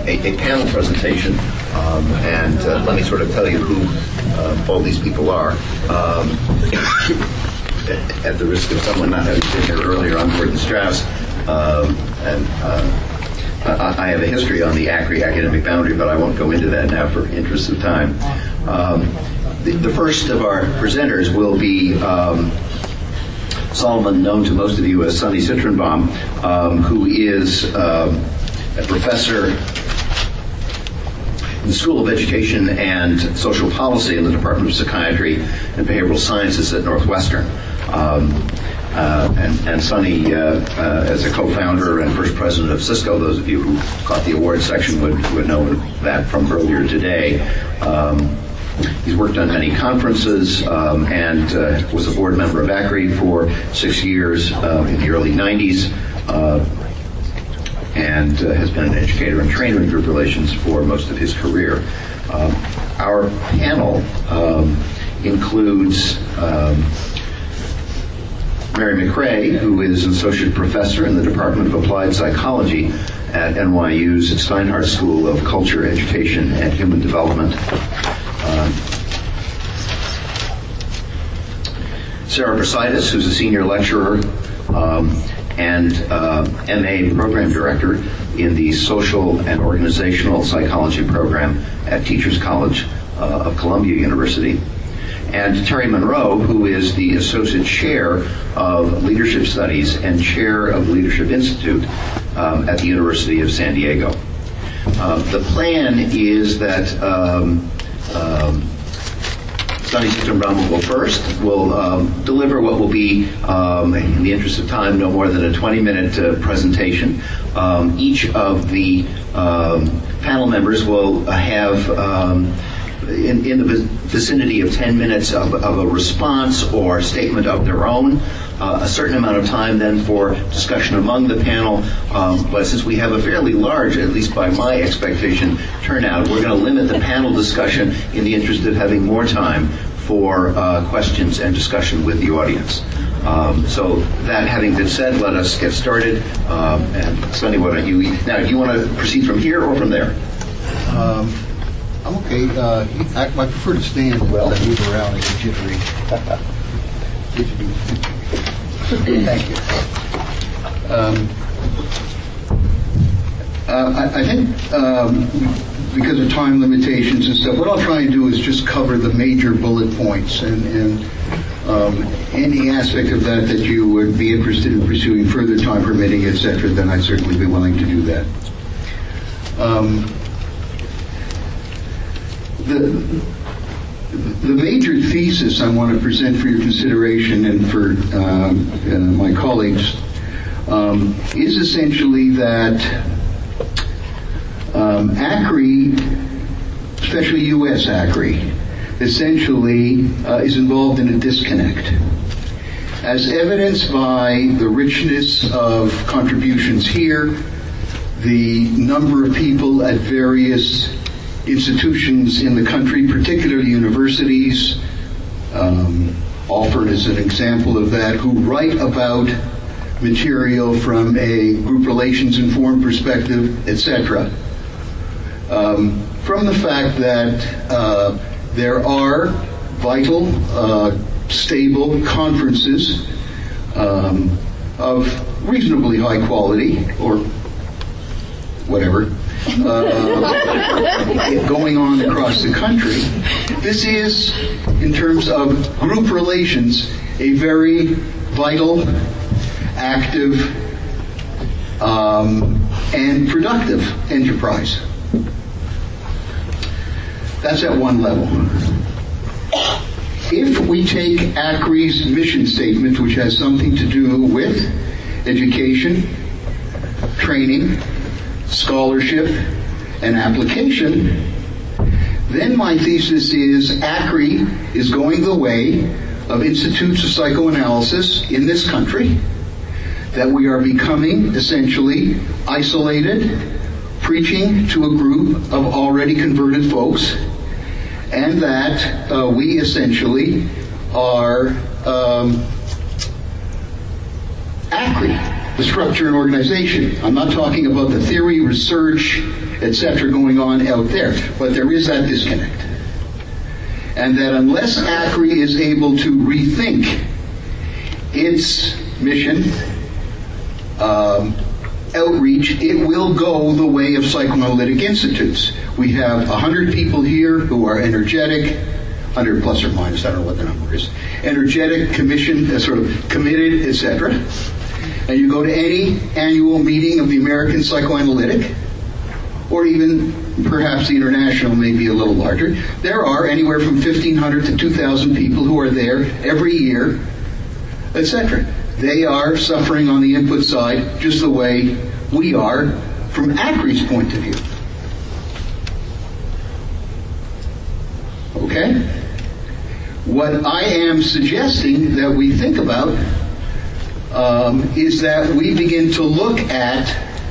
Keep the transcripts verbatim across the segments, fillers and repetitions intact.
a, a panel presentation, um, and uh, let me sort of tell you who uh, all these people are. Um, at the risk of someone not having been here earlier, I'm Gordon Strauss, um, and uh, I have a history on the A C R I academic boundary, but I won't go into that now for interest of time. Um, the, the first of our presenters will be um, Solomon, known to most of you as Sonny Citronbaum, um, who is um, a professor in the School of Education and Social Policy in the Department of Psychiatry and Behavioral Sciences at Northwestern. Um, uh, and, and Sonny, uh, uh, as a co-founder and first president of Cisco, those of you who caught the awards section would, would know that from earlier today. Um, He's worked on many conferences um, and uh, was a board member of A C R I for six years uh, in the early nineties, uh, and uh, has been an educator and trainer in group relations for most of his career. Um, our panel um, includes um, Mary McRae, who is an associate professor in the Department of Applied Psychology at N Y U's Steinhardt School of Culture, Education, and Human Development. Uh, Sarah Brasidas, who's a senior lecturer um, and uh, M A program director in the Social and Organizational Psychology program at Teachers College uh, of Columbia University. And Terry Monroe, who is the associate chair of Leadership Studies and chair of Leadership Institute um, at the University of San Diego. Uh, the plan is that um, Um, Sonny Citronbaum will go first. Will um, deliver what will be, um, in the interest of time, no more than a twenty-minute uh, presentation. Um, each of the um, panel members will have, um, in, in the vicinity of ten minutes of, of a response or statement of their own. Uh, a certain amount of time then for discussion among the panel, um, but since we have a fairly large, at least by my expectation, turnout, we're going to limit the panel discussion in the interest of having more time for uh, questions and discussion with the audience. Um, so that having been said, let us get started. Um, and Sonny, what are you? Now, do you want to proceed from here or from there? Um, I'm okay. Uh, I, I prefer to stand. Well, I move around. I get jittery. Thank you. Um, uh, I, I think um, because of time limitations and stuff, what I'll try and do is just cover the major bullet points, and, and um, any aspect of that that you would be interested in pursuing further, time permitting, et cetera, then I'd certainly be willing to do that. Um, the The major thesis I want to present for your consideration and for um, uh, my colleagues um, is essentially that um, A C R I, especially U S A C R I, essentially uh, is involved in a disconnect. As evidenced by the richness of contributions here, the number of people at various institutions in the country, particularly universities, um, offered as an example of that, who write about material from a group relations informed perspective, et cetera. Um, from the fact that uh, there are vital, uh, stable conferences um, of reasonably high quality, or whatever, Uh, going on across the country. This is, in terms of group relations, a very vital, active, um, and productive enterprise. That's at one level. If we take A C R I's mission statement, which has something to do with education, training, scholarship, and application, then my thesis is A C R I is going the way of institutes of psychoanalysis in this country, that we are becoming essentially isolated, preaching to a group of already converted folks, and that uh, we essentially are um, A C R I, the structure and organization. I'm not talking about the theory, research, et cetera going on out there. But there is that disconnect. And that unless ACRI is able to rethink its mission, um, outreach, it will go the way of psychoanalytic institutes. We have one hundred people here who are energetic, one hundred plus or minus, I don't know what the number is, energetic, commissioned, uh, sort of committed, et cetera. And you go to any annual meeting of the American Psychoanalytic, or even perhaps the international may be a little larger, there are anywhere from fifteen hundred to two thousand people who are there every year, et cetera. They are suffering on the input side just the way we are from ACRI's point of view. Okay? What I am suggesting that we think about um, is that we begin to look at,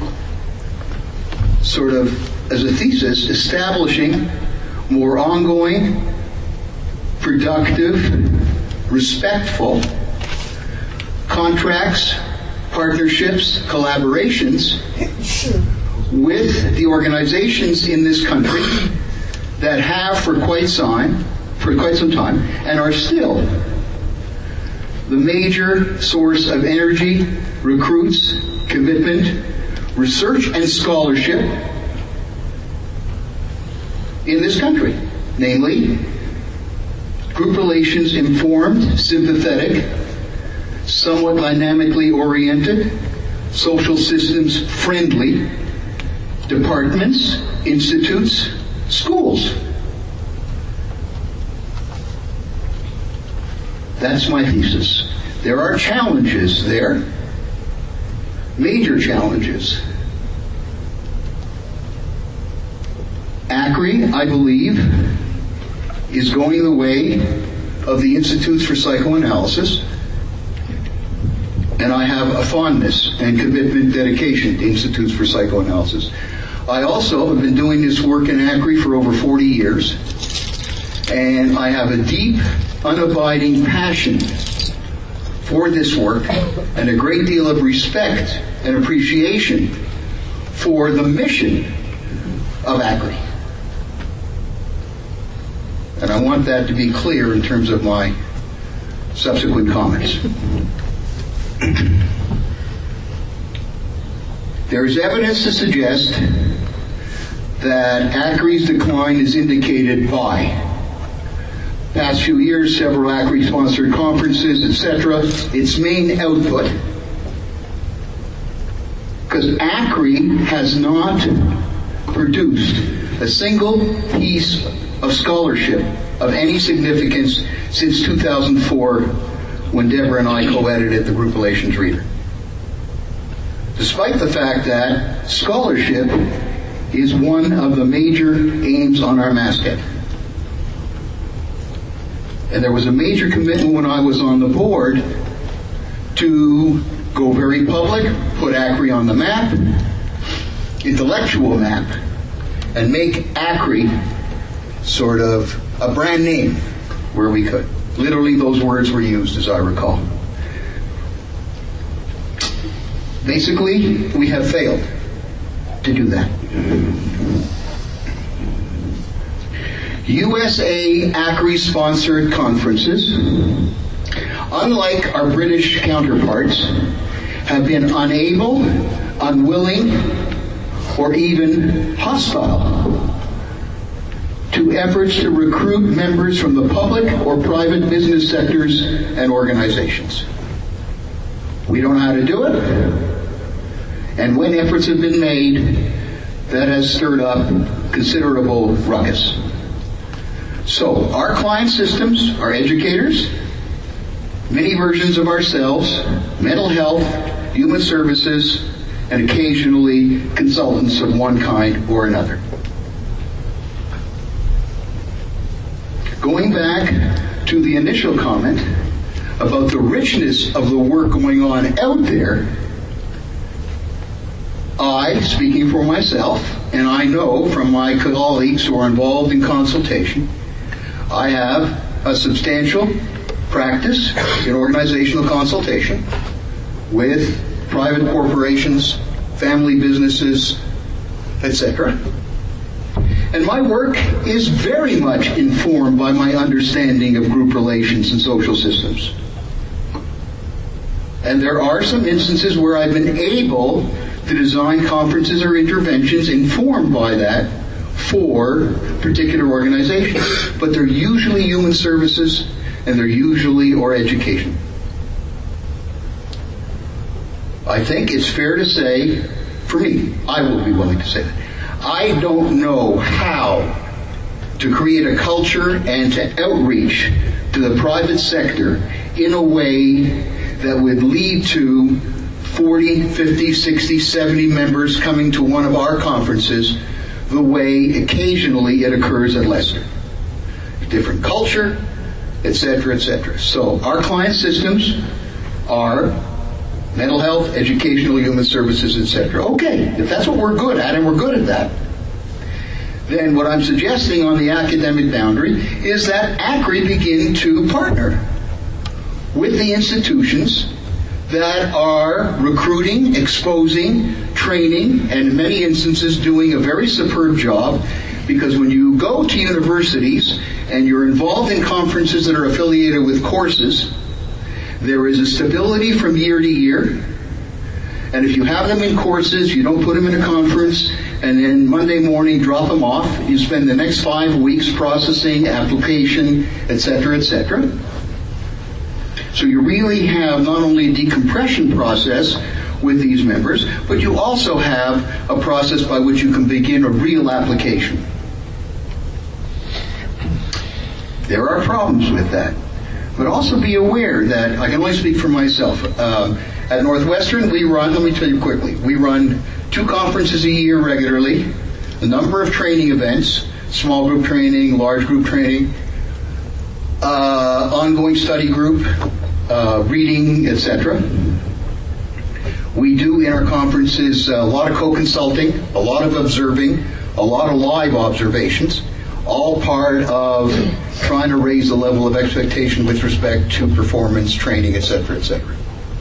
sort of as a thesis, establishing more ongoing, productive, respectful contracts, partnerships, collaborations with the organizations in this country that have for quite some, for quite some time and are still the major source of energy, recruits, commitment, research, and scholarship in this country. Namely, group relations informed, sympathetic, somewhat dynamically oriented, social systems friendly, departments, institutes, schools. That's my thesis. There are challenges there, major challenges. ACRI, I believe, is going the way of the Institutes for Psychoanalysis, and I have a fondness and commitment, dedication to Institutes for Psychoanalysis. I also have been doing this work in ACRI for over forty years, and I have a deep, unabiding passion for this work and a great deal of respect and appreciation for the mission of ACRI. And I want that to be clear in terms of my subsequent comments. There is evidence to suggest that ACRI's decline is indicated by past few years, several ACRI-sponsored conferences, et cetera. Its main output, because ACRI has not produced a single piece of scholarship of any significance since two thousand four, when Deborah and I co-edited the Group Relations Reader. Despite the fact that scholarship is one of the major aims on our masthead. And there was a major commitment when I was on the board to go very public, put ACRI on the map, intellectual map, and make ACRI sort of a brand name where we could. Literally those words were used, as I recall. Basically, we have failed to do that. U S A ACRI-sponsored conferences, unlike our British counterparts, have been unable, unwilling, or even hostile to efforts to recruit members from the public or private business sectors and organizations. We don't know how to do it, and when efforts have been made, that has stirred up considerable ruckus. So, our client systems are educators, many versions of ourselves, mental health, human services, and occasionally consultants of one kind or another. Going back to the initial comment about the richness of the work going on out there, I, speaking for myself, and I know from my colleagues who are involved in consultation, I have a substantial practice in organizational consultation with private corporations, family businesses, et cetera. And my work is very much informed by my understanding of group relations and social systems. And there are some instances where I've been able to design conferences or interventions informed by that for particular organizations. But they're usually human services, and they're usually or education. I think it's fair to say, for me, I will be willing to say that, I don't know how to create a culture and to outreach to the private sector in a way that would lead to forty, fifty, sixty, seventy members coming to one of our conferences the way occasionally it occurs at Leicester. Different culture, et cetera, et cetera. So our client systems are mental health, educational, human services, et cetera. Okay, if that's what we're good at, and we're good at that, then what I'm suggesting on the academic boundary is that A C R I begin to partner with the institutions that are recruiting, exposing, training, and in many instances doing a very superb job, because when you go to universities and you're involved in conferences that are affiliated with courses, there is a stability from year to year. And if you have them in courses, you don't put them in a conference, and then Monday morning drop them off. You spend the next five weeks processing, application, et cetera, et cetera. So you really have not only a decompression process with these members, but you also have a process by which you can begin a real application. There are problems with that. But also be aware that, I can only speak for myself, uh, at Northwestern we run, let me tell you quickly, we run two conferences a year regularly, a number of training events, small group training, large group training, uh, ongoing study group, uh, reading, et cetera. We do in our conferences a lot of co-consulting, a lot of observing, a lot of live observations, all part of trying to raise the level of expectation with respect to performance, training, et cetera, et cetera.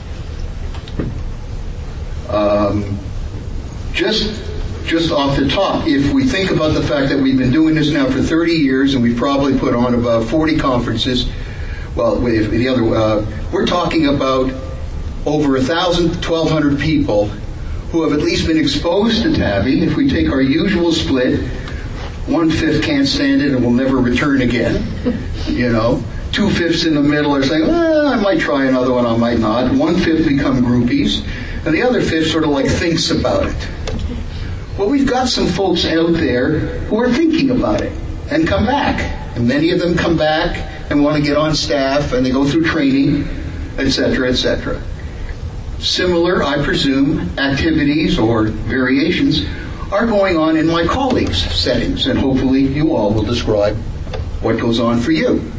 Um, just, just off the top, if we think about the fact that we've been doing this now for thirty years and we've probably put on about forty conferences, well, with the other, uh, we're talking about over a thousand, twelve hundred people who have at least been exposed to TAVI. If we take our usual split, one-fifth can't stand it and will never return again. You know, two-fifths in the middle are saying, well, I might try another one, I might not. One-fifth become groupies, and the other fifth sort of like thinks about it. Well, we've got some folks out there who are thinking about it and come back. And many of them come back and want to get on staff, and they go through training, et cetera, et cetera. Similar, I presume, activities or variations are going on in my colleagues' settings, and hopefully you all will describe what goes on for you.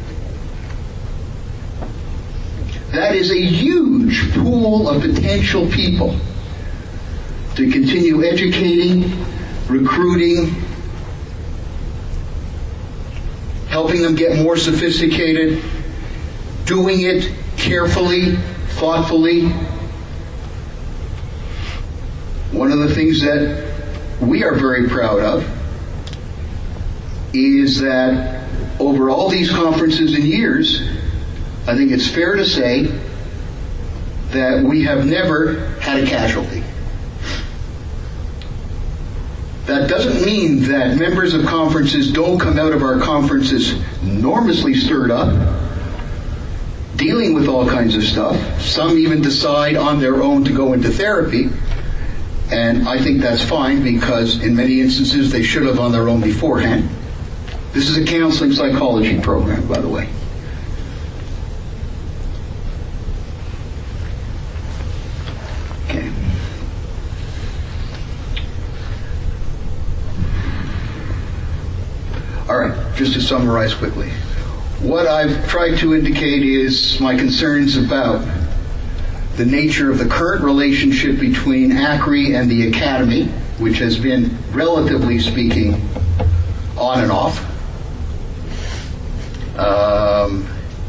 That is a huge pool of potential people to continue educating, recruiting, helping them get more sophisticated, doing it carefully, thoughtfully. One of the things that we are very proud of is that over all these conferences and years, I think it's fair to say that we have never had a casualty. That doesn't mean that members of conferences don't come out of our conferences enormously stirred up, dealing with all kinds of stuff. Some even decide on their own to go into therapy. And I think that's fine, because in many instances they should have on their own beforehand. This is a counseling psychology program, by the way. Okay. All right, just to summarize quickly. What I've tried to indicate is my concerns about the nature of the current relationship between A C R I and the Academy, which has been, relatively speaking, on and off. Um,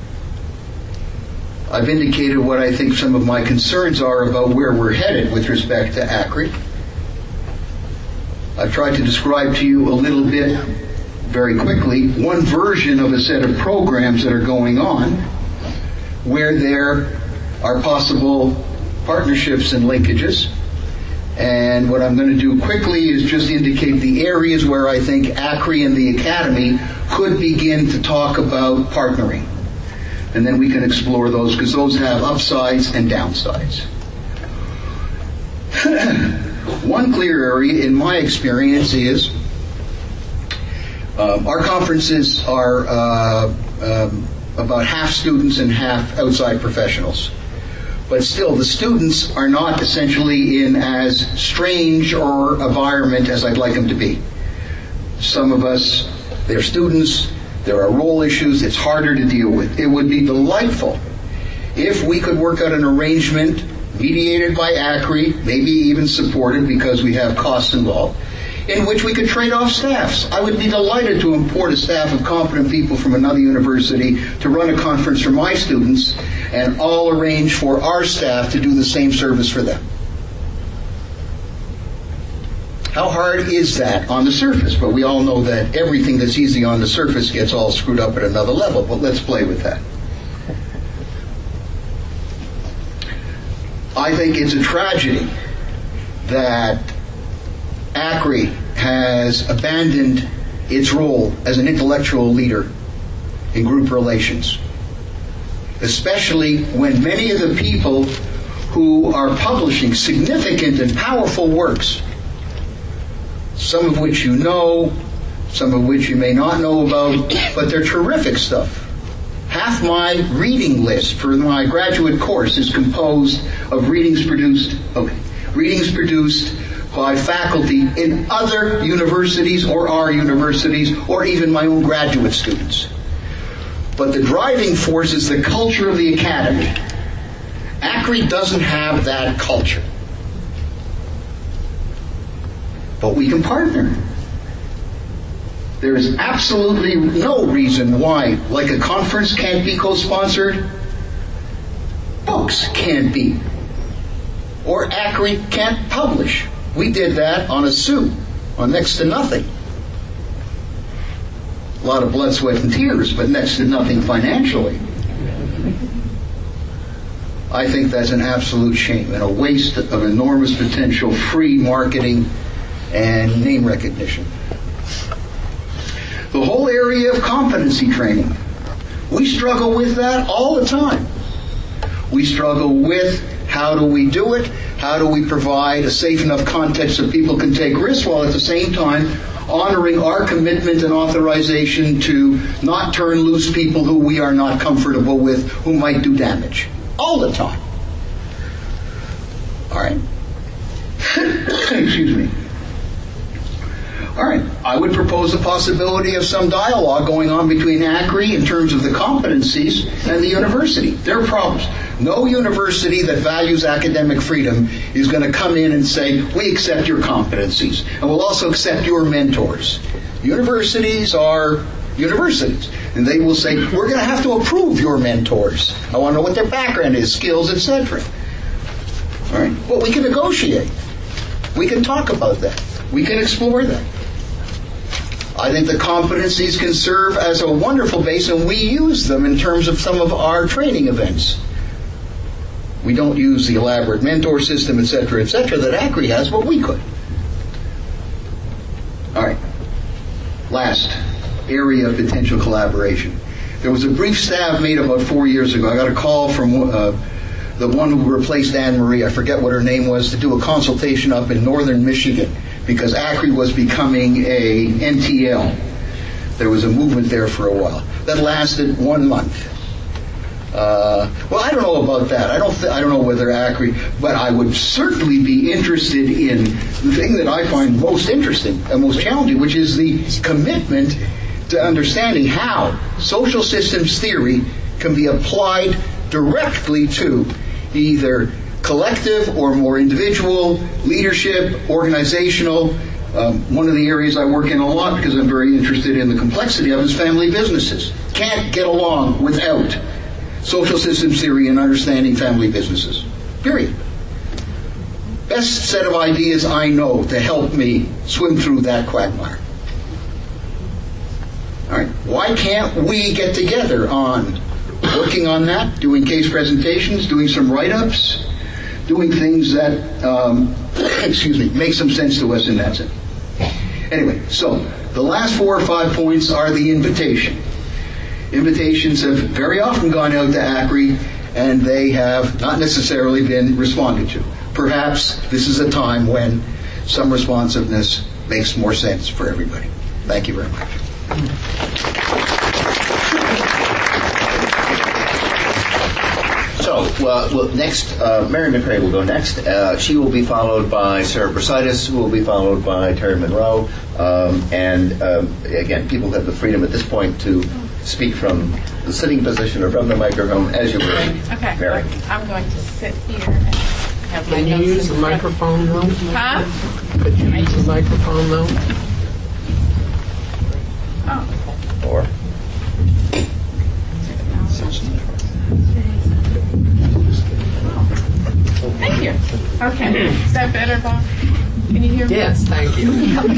I've indicated what I think some of my concerns are about where we're headed with respect to A C R I. I've tried to describe to you a little bit, very quickly, one version of a set of programs that are going on where there are possible partnerships and linkages. And what I'm going to do quickly is just indicate the areas where I think ACRI and the Academy could begin to talk about partnering. And then we can explore those, because those have upsides and downsides. One clear area in my experience is uh, our conferences are uh, um, about half students and half outside professionals. But still, the students are not essentially in as strange or environment as I'd like them to be. Some of us, they're students, there are role issues, it's harder to deal with. It would be delightful if we could work out an arrangement mediated by ACRI, maybe even supported because we have costs involved, in which we could trade off staffs. I would be delighted to import a staff of competent people from another university to run a conference for my students, and all arrange for our staff to do the same service for them. How hard is that on the surface? But we all know that everything that's easy on the surface gets all screwed up at another level. But let's play with that. I think it's a tragedy that ACRI has abandoned its role as an intellectual leader in group relations, especially when many of the people who are publishing significant and powerful works, some of which you know, some of which you may not know about, but they're terrific stuff. Half my reading list for my graduate course is composed of readings produced, okay, readings produced by faculty in other universities or our universities or even my own graduate students. But the driving force is the culture of the academy. ACRI doesn't have that culture. But we can partner. There is absolutely no reason why, like a conference can't be co-sponsored, books can't be. Or ACRI can't publish. We did that on a suit, on next to nothing. A lot of blood, sweat, and tears, but next to nothing financially. I think that's an absolute shame and a waste of enormous potential free marketing and name recognition. The whole area of competency training. We struggle with that all the time. We struggle with how do we do it? How do we provide a safe enough context so people can take risks while at the same time honoring our commitment and authorization to not turn loose people who we are not comfortable with, who might do damage. All the time. All right. Excuse me. All right. I would propose the possibility of some dialogue going on between ACRI in terms of the competencies and the university. There are problems. No university that values academic freedom is going to come in and say, we accept your competencies, and we'll also accept your mentors. Universities are universities, and they will say, we're going to have to approve your mentors. I want to know what their background is, skills, et cetera. All right? Well, we can negotiate. We can talk about that. We can explore that. I think the competencies can serve as a wonderful base, and we use them in terms of some of our training events. We don't use the elaborate mentor system, et cetera, et cetera, that ACRI has, but we could. All right. Last area of potential collaboration. There was a brief stab made about four years ago. I got a call from uh, the one who replaced Anne Marie, I forget what her name was, to do a consultation up in northern Michigan because ACRI was becoming a N T L. There was a movement there for a while. That lasted one month. Uh, well, I don't know about that. I don't. Th- I don't know whether ACRI, but I would certainly be interested in the thing that I find most interesting and most challenging, which is the commitment to understanding how social systems theory can be applied directly to either collective or more individual leadership, organizational. Um, one of the areas I work in a lot because I'm very interested in the complexity of is family businesses. Can't get along without social systems theory and understanding family businesses. Period. best set of ideas I know to help me swim through that quagmire. All right. Why can't we get together on working on that, doing case presentations, doing some write-ups, doing things that, um, excuse me, make some sense to us in that sense. Anyway, so the last four or five points are the invitation. Invitations have very often gone out to ACRI, and they have not necessarily been responded to. Perhaps this is a time when some responsiveness makes more sense for everybody. Thank you very much. So, uh, well, next, uh, Mary McRae will go next. Uh, she will be followed by Sarah Brasidas, who will be followed by Terry Monroe. Um, and, um, again, people have the freedom at this point to speak from the sitting position or from the microphone, as you wish. Okay. Mary. I'm going to sit here and have my Can you notes use in the front. microphone though? Huh? Could you use the microphone though? Oh. Or, Thank you. Okay. Is that better, Bob? Can you hear me? Yes, thank you.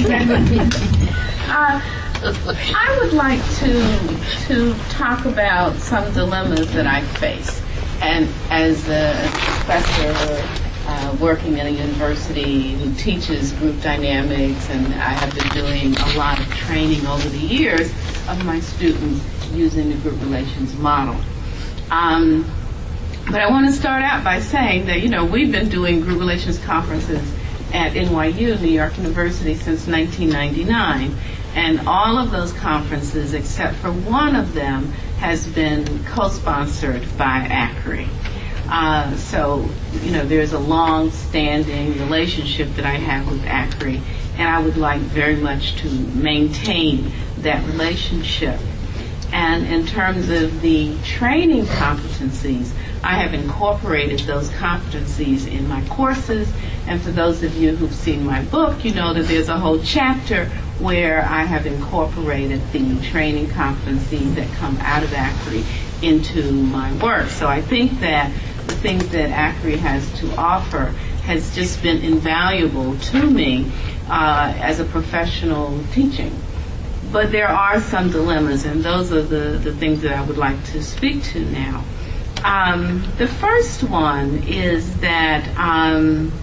uh, I would like to to talk about some dilemmas that I face, and as a professor uh, working in a university who teaches group dynamics, and I have been doing a lot of training over the years of my students using the group relations model. Um, but I want to start out by saying that, you know, we've been doing group relations conferences at N Y U, New York University, since nineteen ninety-nine. And all of those conferences, except for one of them, has been co-sponsored by ACRI. Uh, so, you know, there's a long-standing relationship that I have with ACRI, and I would like very much to maintain that relationship. And in terms of the training competencies, I have incorporated those competencies in my courses. And for those of you who've seen my book, you know that there's a whole chapter where I have incorporated the training competencies that come out of ACRI into my work. So I think that the things that ACRI has to offer has just been invaluable to me uh, as a professional teaching. But there are some dilemmas, and those are the, the things that I would like to speak to now. Um, the first one is that um,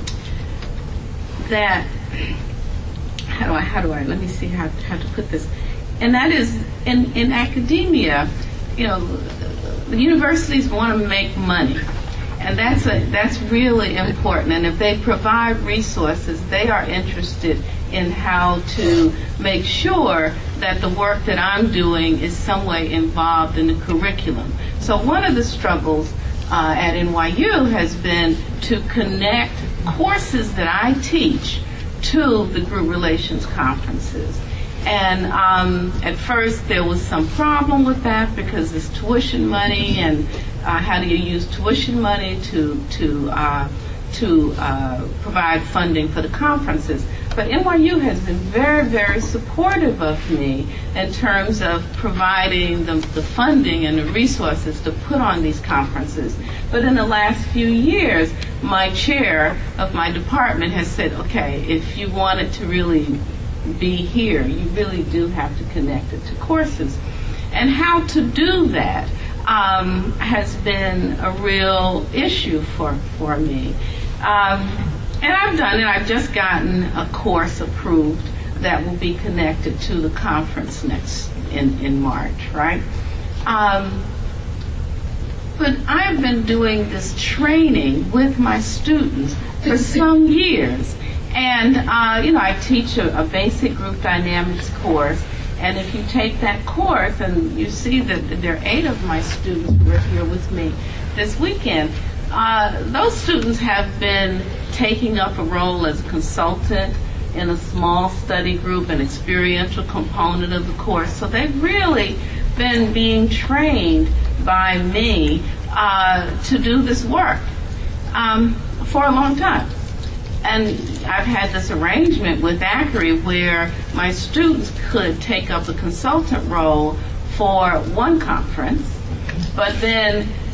that how do I how do I let me see how how to put this, and that is in in academia, you know, the universities want to make money. And that's a, that's really important. And if they provide resources, they are interested in how to make sure that the work that I'm doing is some way involved in the curriculum. So one of the struggles uh, at N Y U has been to connect courses that I teach to the group relations conferences. And um, at first there was some problem with that because it's tuition money, and uh, how do you use tuition money to to uh, to uh, provide funding for the conferences? But N Y U has been very, very supportive of me in terms of providing the, the funding and the resources to put on these conferences. But in the last few years, my chair of my department has said, okay, if you want it to really be here, you really do have to connect it to courses. And how to do that um, has been a real issue for, for me. Um, and I've done it. I've just gotten a course approved that will be connected to the conference next in, in March, right? Um, but I've been doing this training with my students for some years. And, uh, you know, I teach a, a basic group dynamics course, and if you take that course, and you see that there are eight of my students who are here with me this weekend, uh, those students have been taking up a role as a consultant in a small study group, an experiential component of the course. So they've really been being trained by me uh, to do this work um, for a long time. And I've had this arrangement with ACRI where my students could take up the consultant role for one conference, but then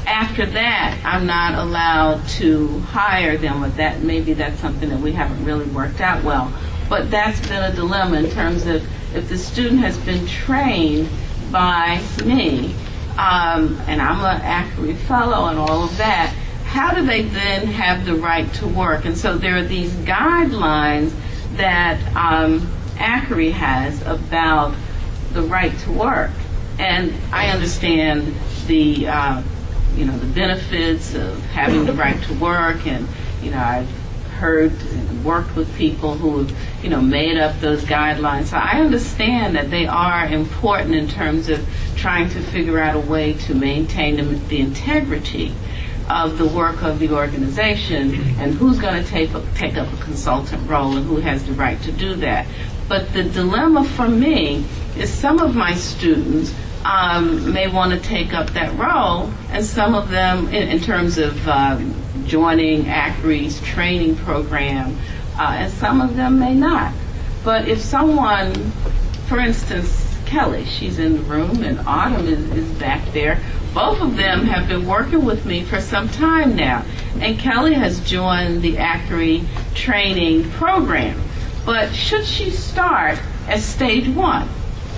after that, I'm not allowed to hire them, or that maybe that's something that we haven't really worked out well. But that's been a dilemma in terms of if the student has been trained by me, um, and I'm an ACRI fellow and all of that, how do they then have the right to work? And so there are these guidelines that um, ACRI has about the right to work. And I understand the uh, you know, the benefits of having the right to work, and, you know, I've heard and worked with people who have, you know, made up those guidelines. So I understand that they are important in terms of trying to figure out a way to maintain the, the integrity of the work of the organization, and who's going to take, take up a consultant role and who has the right to do that. But the dilemma for me is some of my students Um, may want to take up that role, and some of them, in, in terms of um, joining ACRI's training program, uh, and some of them may not. But if someone, for instance, Kelly, she's in the room, and Autumn is, is back there, both of them have been working with me for some time now, and Kelly has joined the ACRI training program. But should she start at stage one?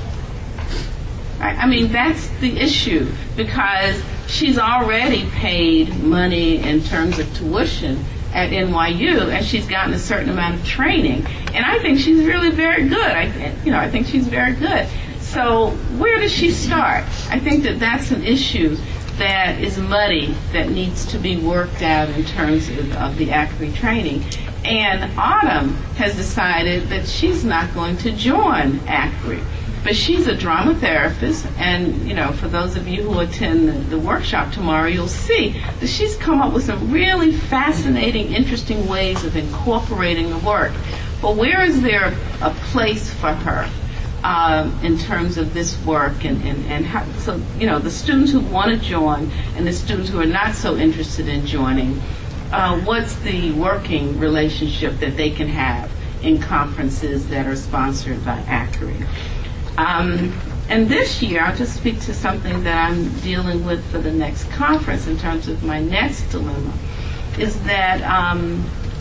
I mean, that's the issue, because she's already paid money in terms of tuition at N Y U, and she's gotten a certain amount of training. And I think she's really very good. I, you know, I think she's very good. So where does she start? I think that that's an issue that is muddy, that needs to be worked out in terms of, of the ACRI training. And Autumn has decided that she's not going to join ACRI. But she's a drama therapist, and, you know, for those of you who attend the, the workshop tomorrow, you'll see that she's come up with some really fascinating, interesting ways of incorporating the work. But where is there a place for her um, in terms of this work? And, and, and how, so, you know, the students who want to join and the students who are not so interested in joining, uh, what's the working relationship that they can have in conferences that are sponsored by ACRI? Um, and this year, I'll just speak to something that I'm dealing with for the next conference in terms of my next dilemma, is that um,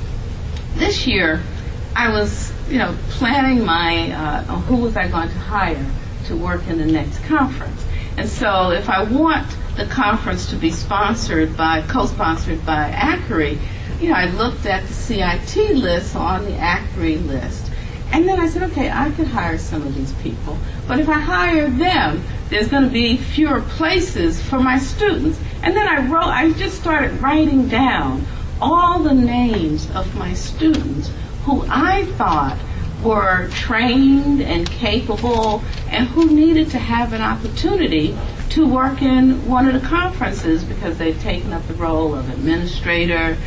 this year I was, you know, planning my, uh, who was I going to hire to work in the next conference. And so if I want the conference to be sponsored by, co-sponsored by ACRI, you know, I looked at the C I T list on the ACRI list. And then I said, okay, I could hire some of these people. But if I hire them, there's going to be fewer places for my students. And then I wrote, I just started writing down all the names of my students who I thought were trained and capable and who needed to have an opportunity to work in one of the conferences because they've taken up the role of administrator.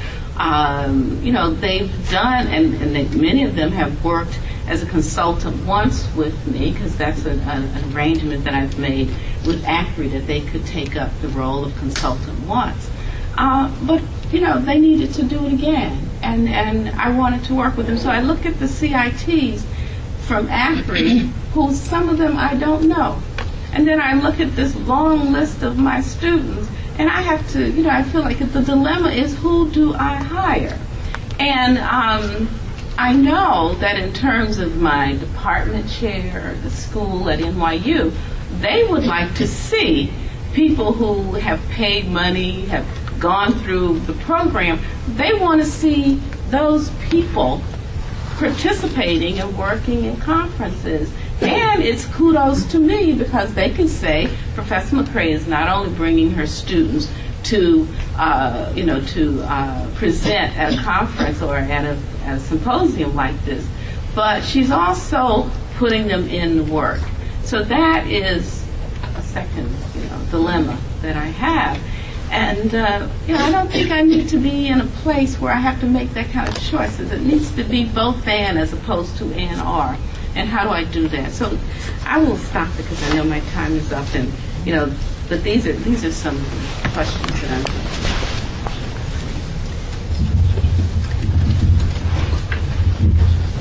Um, you know, they've done, and, and they, many of them have worked as a consultant once with me, because that's a, a, an arrangement that I've made with ACRI, that they could take up the role of consultant once. Uh, but, you know, they needed to do it again, and, and I wanted to work with them. So I look at the C I Ts from ACRI, who some of them I don't know. And then I look at this long list of my students, and I have to, you know, I feel like the dilemma is, who do I hire? And um, I know that in terms of my department chair, the school at N Y U, they would like to see people who have paid money, have gone through the program. They want to see those people participating and working in conferences. And it's kudos to me, because they can say Professor McCray is not only bringing her students to, uh, you know, to uh, present at a conference or at a, at a symposium like this, but she's also putting them in the work. So that is a second, you know, dilemma that I have. And, uh, you know, I don't think I need to be in a place where I have to make that kind of choices. It needs to be both and as opposed to and or. And how do I do that? So I will stop because I know my time is up. And, you know, but these are these are some questions that I'm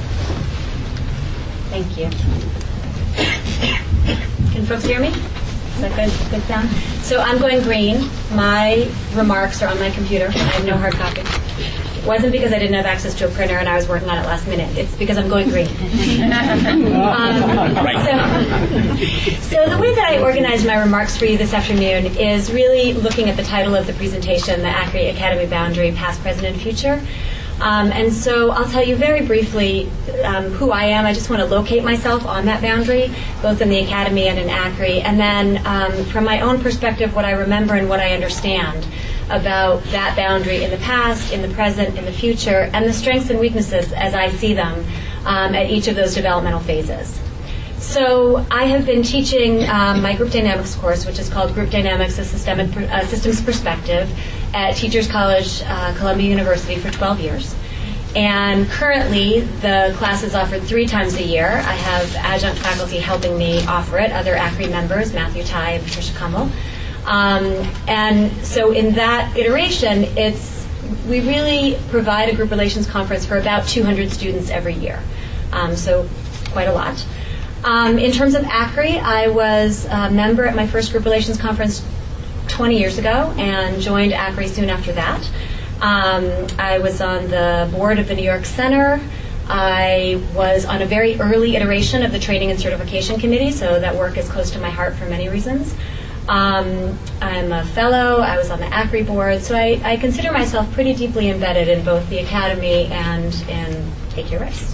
Thank you. Can folks hear me? Is that good? Good sound? So I'm going green. My remarks are on my computer. I have no hard copy. It wasn't because I didn't have access to a printer and I was working on it last minute. It's because I'm going green. um, so, so the way that I organized my remarks for you this afternoon is really looking at the title of the presentation, the ACRI Academy Boundary, Past, Present, and Future. Um, and so I'll tell you very briefly um, who I am. I just want to locate myself on that boundary, both in the Academy and in ACRI. And then um, from my own perspective, what I remember and what I understand about that boundary in the past, in the present, in the future, and the strengths and weaknesses as I see them um, at each of those developmental phases. So I have been teaching um, my group dynamics course, which is called Group Dynamics, a Systemic, uh, Systems Perspective, at Teachers College, uh, Columbia University for twelve years. And currently, the class is offered three times a year. I have adjunct faculty helping me offer it, other ACRI members, Matthew Tai and Patricia Kummel. Um, and so in that iteration, it's we really provide a group relations conference for about two hundred students every year. Um, so quite a lot. Um, in terms of ACRI, I was a member at my first group relations conference twenty years ago and joined ACRI soon after that. Um, I was on the board of the New York Center. I was on a very early iteration of the Training and Certification Committee, so that work is close to my heart for many reasons. Um, I'm a fellow. I was on the ACRI board, so I, I consider myself pretty deeply embedded in both the Academy and in Take Your Risks.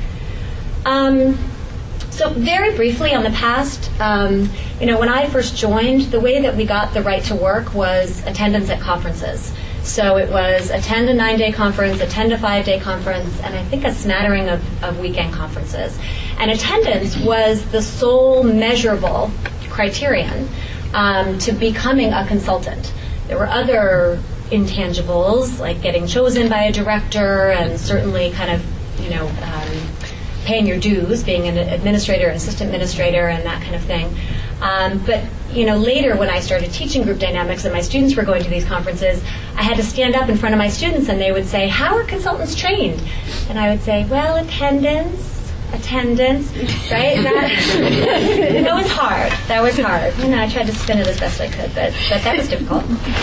Um, So very briefly on the past, um, you know, when I first joined, the way that we got the right to work was attendance at conferences. So it was attend a nine-day conference, attend a five-day conference, and I think a smattering of, of weekend conferences. And attendance was the sole measurable criterion um, to becoming a consultant. There were other intangibles, like getting chosen by a director and certainly kind of, you know, um, paying your dues, being an administrator, assistant administrator, and that kind of thing. Um, but you know, later when I started teaching group dynamics and my students were going to these conferences, I had to stand up in front of my students and they would say, "How are consultants trained?" And I would say, "Well, attendance, attendance, right?" That, that was hard. That was hard. You know, I tried to spin it as best I could, but, but that was difficult.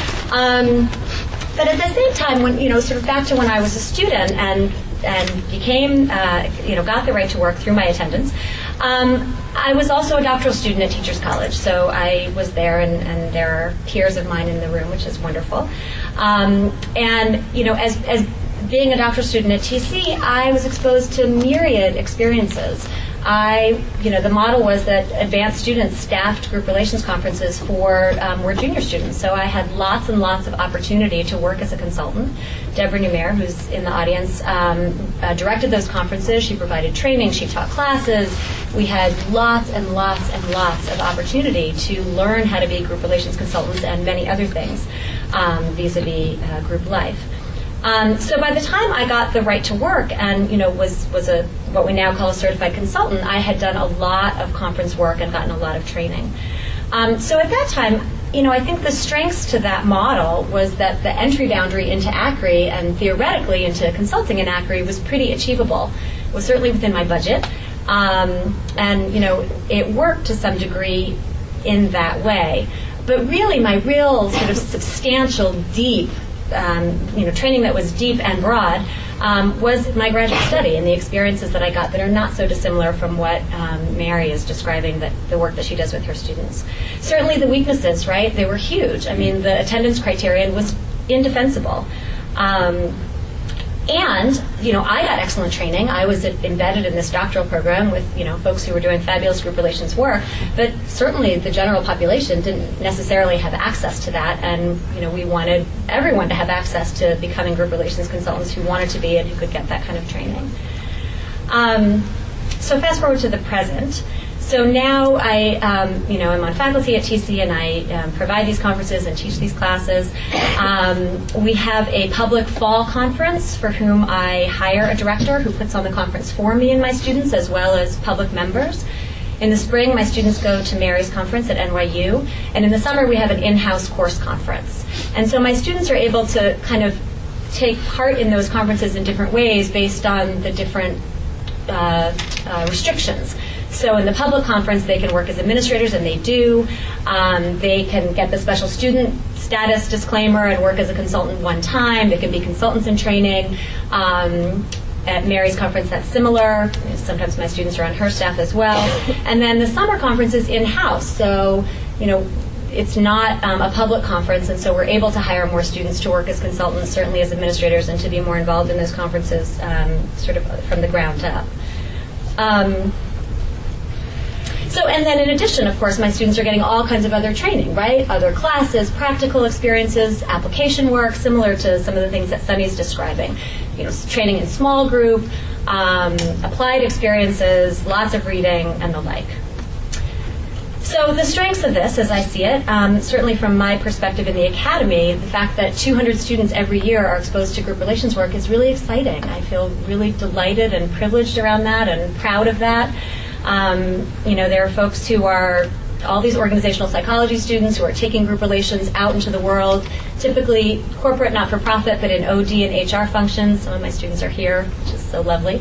Um, but at the same time, when you know, sort of back to when I was a student and and became, uh, you know, got the right to work through my attendance. Um, I was also a doctoral student at Teachers College, so I was there, and, and there are peers of mine in the room, which is wonderful. Um, and, you know, as, as being a doctoral student at T C, I was exposed to myriad experiences. I, you know, the model was that advanced students staffed group relations conferences for um, more junior students. So I had lots and lots of opportunity to work as a consultant. Deborah Numair, who's in the audience, um, uh, directed those conferences. She provided training. She taught classes. We had lots and lots and lots of opportunity to learn how to be group relations consultants and many other things um, vis-a-vis uh, group life. Um, so by the time I got the right to work and, you know, was, was a what we now call a certified consultant, I had done a lot of conference work and gotten a lot of training. Um, so at that time, you know, I think the strengths to that model was that the entry boundary into ACRI and theoretically into consulting in ACRI was pretty achievable. It was certainly within my budget. Um, and, you know, it worked to some degree in that way. But really my real sort of substantial, deep Um, you know, training that was deep and broad um, was my graduate study and the experiences that I got that are not so dissimilar from what um, Mary is describing, that the work that she does with her students. Certainly the weaknesses, right? They were huge. I mean, the attendance criterion was indefensible. Um, and, you know, I got excellent training. I was embedded in this doctoral program with, you know, folks who were doing fabulous group relations work, but certainly the general population didn't necessarily have access to that, and, you know, we wanted everyone to have access to becoming group relations consultants who wanted to be and who could get that kind of training. Um, so fast forward to the present. So now I, um, you know, I'm on faculty at T C and I um, provide these conferences and teach these classes. Um, we have a public fall conference for whom I hire a director who puts on the conference for me and my students, as well as public members. In the spring, my students go to Mary's conference at N Y U, and in the summer we have an in-house course conference. And so my students are able to kind of take part in those conferences in different ways based on the different uh, uh, restrictions. So in the public conference, they can work as administrators, and they do. Um, they can get the special student status disclaimer and work as a consultant one time. They can be consultants in training. Um, at Mary's conference, that's similar. Sometimes my students are on her staff as well. And then the summer conference is in-house. So, you know, it's not um, a public conference, and so we're able to hire more students to work as consultants, certainly as administrators, and to be more involved in those conferences um, sort of from the ground up. Um, So, and then in addition, of course, my students are getting all kinds of other training, right? Other classes, practical experiences, application work, similar to some of the things that Sunny's describing. You know, training in small group, um, applied experiences, lots of reading, and the like. So the strengths of this, as I see it, um, certainly from my perspective in the academy, the fact that two hundred students every year are exposed to group relations work is really exciting. I feel really delighted and privileged around that and proud of that. Um, you know, there are folks who are, all these organizational psychology students who are taking group relations out into the world, typically corporate, not-for-profit, but in O D and H R functions. Some of my students are here, which is so lovely.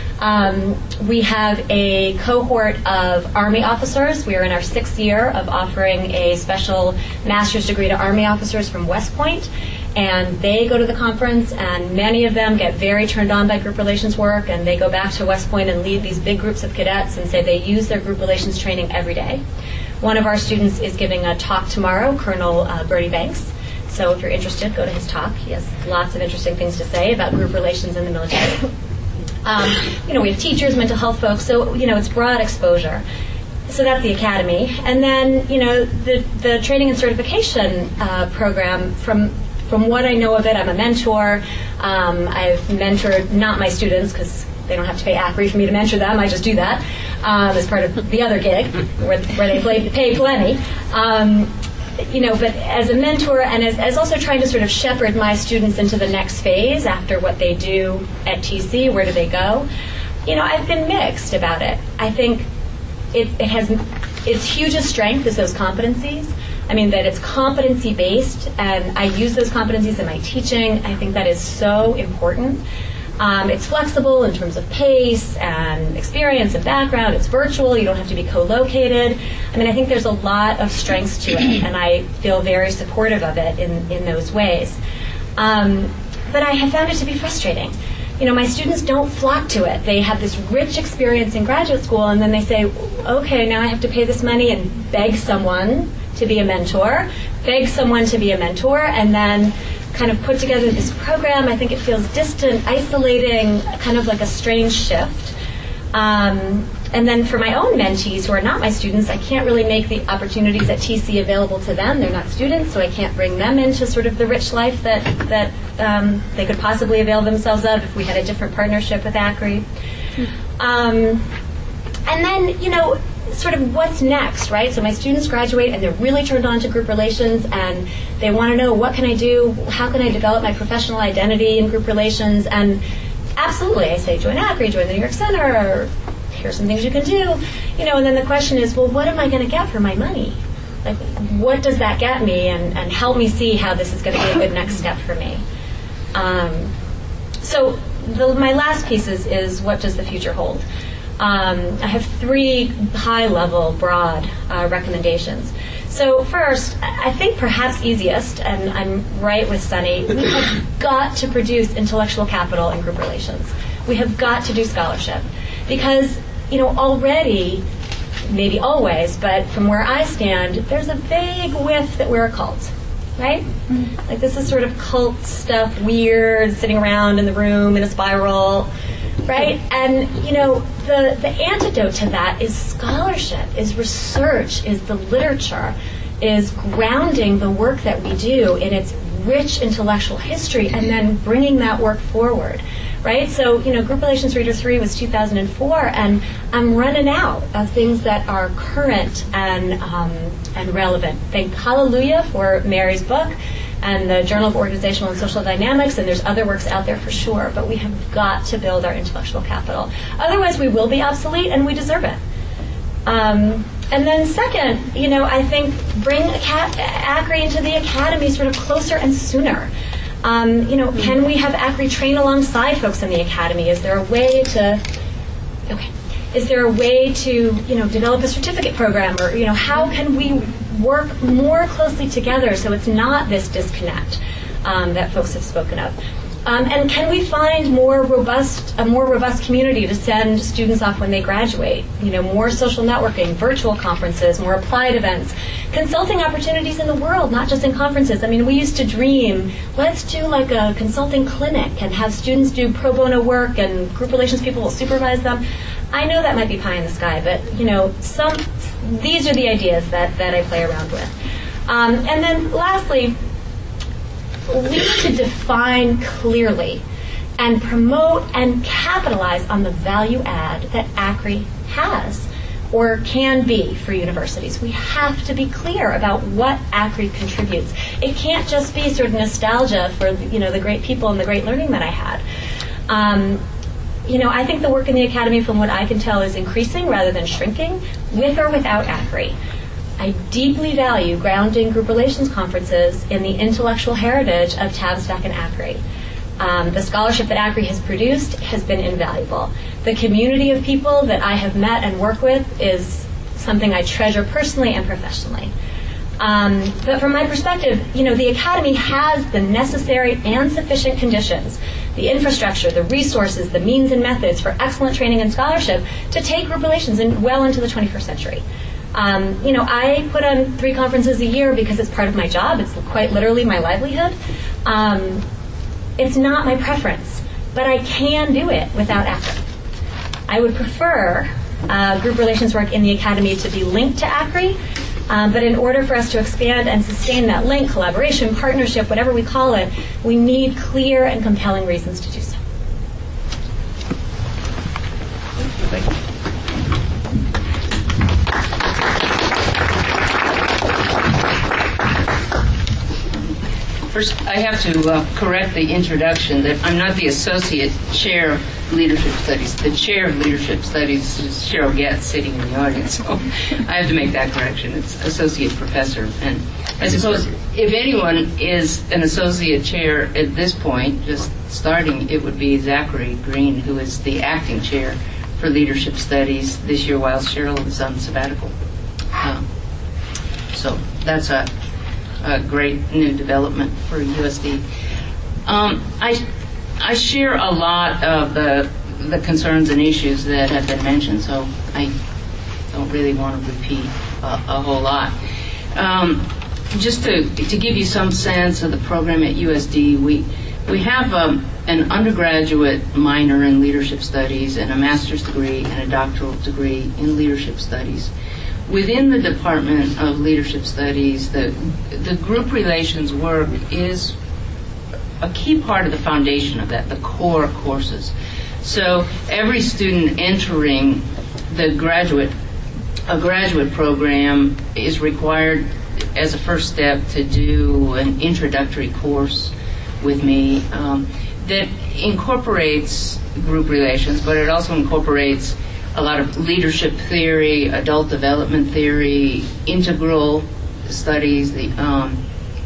Um, we have a cohort of Army officers. We are in our sixth year of offering a special master's degree to Army officers from West Point. And they go to the conference, and many of them get very turned on by group relations work, and they go back to West Point and lead these big groups of cadets and say they use their group relations training every day. One of our students is giving a talk tomorrow, Colonel uh, Bertie Banks. So if you're interested, go to his talk. He has lots of interesting things to say about group relations in the military. Um, you know, we have teachers, mental health folks, so, you know, it's broad exposure. So that's the academy. And then, you know, the, the training and certification uh, program, from From what I know of it, I'm a mentor. Um, I've mentored, not my students, because they don't have to pay A C R I for me to mentor them. I just do that um, as part of the other gig, where, where they play, pay plenty. Um, you know, but as a mentor, and as, as also trying to sort of shepherd my students into the next phase after what they do at T C, where do they go? You know, I've been mixed about it. I think it, it has its hugest strength is those competencies. I mean, that it's competency-based, and I use those competencies in my teaching. I think that is so important. Um, it's flexible in terms of pace and experience and background. It's virtual. You don't have to be co-located. I mean, I think there's a lot of strengths to it, and I feel very supportive of it in, in those ways. Um, but I have found it to be frustrating. You know, my students don't flock to it. They have this rich experience in graduate school, and then they say, okay, now I have to pay this money and beg someone to be a mentor, beg someone to be a mentor, and then kind of put together this program. I think it feels distant, isolating, kind of like a strange shift. Um, and then for my own mentees who are not my students, I can't really make the opportunities at T C available to them. They're not students, so I can't bring them into sort of the rich life that, that um, they could possibly avail themselves of if we had a different partnership with A C R I. Um, and then, you know, sort of what's next, right? So my students graduate and they're really turned on to group relations, and they want to know, what can I do? How can I develop my professional identity in group relations? And absolutely, I say, join A C R I, join the New York Center, or here's some things you can do. You know, and then the question is, well, what am I going to get for my money? Like, what does that get me? And, and help me see how this is going to be a good next step for me. Um, so the, my last piece is, is what does the future hold? Um, I have three high-level, broad uh, recommendations. So first, I think perhaps easiest, and I'm right with Sunny, we have got to produce intellectual capital in group relations. We have got to do scholarship. Because, you know, already, maybe always, but from where I stand, there's a vague whiff that we're a cult, right? Mm-hmm. Like, this is sort of cult stuff, weird, sitting around in the room in a spiral, right? And, you know, the, the antidote to that is scholarship, is research, is the literature, is grounding the work that we do in its rich intellectual history and then bringing that work forward, right? So, you know, Group Relations Reader three was two thousand four, and I'm running out of things that are current and um, and relevant. Thank hallelujah for Mary's book and the Journal of Organizational and Social Dynamics, and there's other works out there for sure, but we have got to build our intellectual capital. Otherwise, we will be obsolete, and we deserve it. Um, and then second, you know, I think bring A C R I into the academy sort of closer and sooner. Um, you know, can we have A C R I train alongside folks in the academy? Is there a way to... Okay. Is there a way to, you know, develop a certificate program, or, you know, how can we work more closely together so it's not this disconnect um, that folks have spoken of? Um, and can we find more robust, a more robust community to send students off when they graduate? You know, more social networking, virtual conferences, more applied events, consulting opportunities in the world, not just in conferences. I mean, we used to dream, let's do like a consulting clinic and have students do pro bono work and group relations people will supervise them. I know that might be pie in the sky, but, you know, some these are the ideas that, that I play around with. Um, and then lastly, we need to define clearly and promote and capitalize on the value add that A C R I has or can be for universities. We have to be clear about what A C R I contributes. It can't just be sort of nostalgia for, you know, the great people and the great learning that I had. Um, you know, I think the work in the Academy, from what I can tell, is increasing rather than shrinking, with or without A C R I. I deeply value grounding group relations conferences in the intellectual heritage of TABSTAC and A C R I. Um, the scholarship that A C R I has produced has been invaluable. The community of people that I have met and worked with is something I treasure personally and professionally. Um, but from my perspective, you know, the Academy has the necessary and sufficient conditions, the infrastructure, the resources, the means and methods for excellent training and scholarship to take group relations in, well into the twenty-first century. Um, you know, I put on three conferences a year because it's part of my job. It's quite literally my livelihood. Um, it's not my preference, but I can do it without A C R I. I would prefer uh, group relations work in the Academy to be linked to A C R I, um, but in order for us to expand and sustain that link, collaboration, partnership, whatever we call it, we need clear and compelling reasons to do so. Thank you. First, I have to uh, correct the introduction that I'm not the Associate Chair of Leadership Studies. The Chair of Leadership Studies is Cheryl Getz, sitting in the audience, so I have to make that correction. It's Associate Professor. And I suppose if anyone is an Associate Chair at this point, just starting, it would be Zachary Green, who is the Acting Chair for Leadership Studies this year while Cheryl is on sabbatical. Um, so that's a a great new development for U S D. Um, I, I share a lot of the, the concerns and issues that have been mentioned, so I don't really want to repeat a, a whole lot. Um, just to, to give you some sense of the program at U S D, we, we have um, an undergraduate minor in leadership studies and a master's degree and a doctoral degree in leadership studies. Within the Department of Leadership Studies, the, the group relations work is a key part of the foundation of that, the core courses. So every student entering the graduate, a graduate program is required as a first step to do an introductory course with me um, that incorporates group relations, but it also incorporates a lot of leadership theory, adult development theory, integral studies, the, um,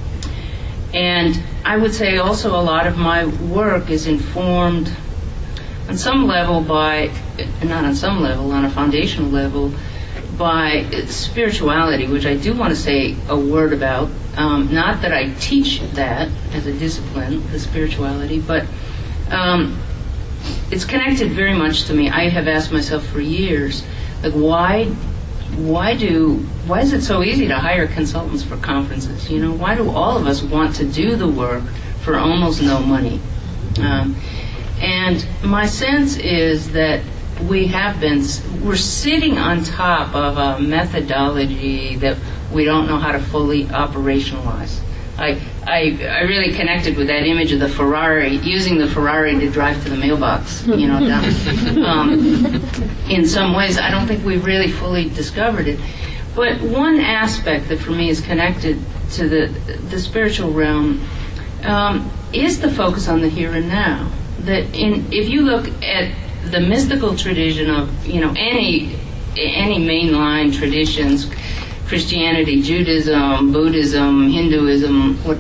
and I would say also a lot of my work is informed on some level by, not on some level, on a foundational level, by spirituality, which I do want to say a word about. Um, not that I teach that as a discipline, the spirituality, but um, it's connected very much to me. I have asked myself for years, like, why, why do, why is it so easy to hire consultants for conferences? You know, why do all of us want to do the work for almost no money? Um, and my sense is that we have been, we're sitting on top of a methodology that we don't know how to fully operationalize. I, I, I really connected with that image of the Ferrari, using the Ferrari to drive to the mailbox, you know, down. Um, in some ways, I don't think we've really fully discovered it. But one aspect that for me is connected to the, the spiritual realm um, is the focus on the here and now. That in, if you look at the mystical tradition of, you know, any, any mainline traditions, Christianity, Judaism, Buddhism, Hinduism, what,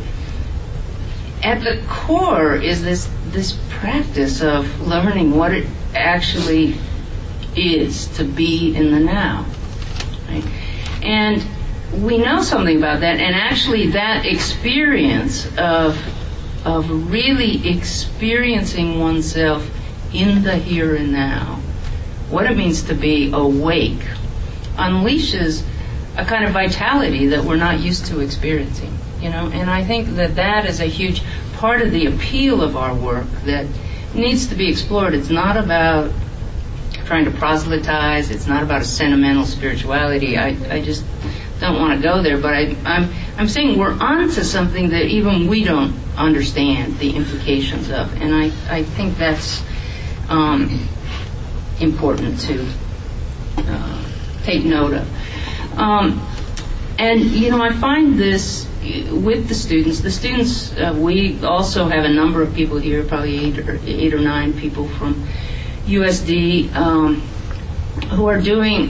at the core is this this practice of learning what it actually is to be in the now. Right? And we know something about that, and actually that experience of of really experiencing oneself in the here and now, what it means to be awake, unleashes a kind of vitality that we're not used to experiencing, you know. And I think that that is a huge part of the appeal of our work that needs to be explored. It's not about trying to proselytize. It's not about a sentimental spirituality. I, I just don't want to go there. But I, I'm I'm saying we're onto something that even we don't understand the implications of, and I I think that's um, important to uh, take note of. Um, and you know, I find this with the students. The students, uh, we also have a number of people here, probably eight or eight or nine people from U S D, um, who are doing.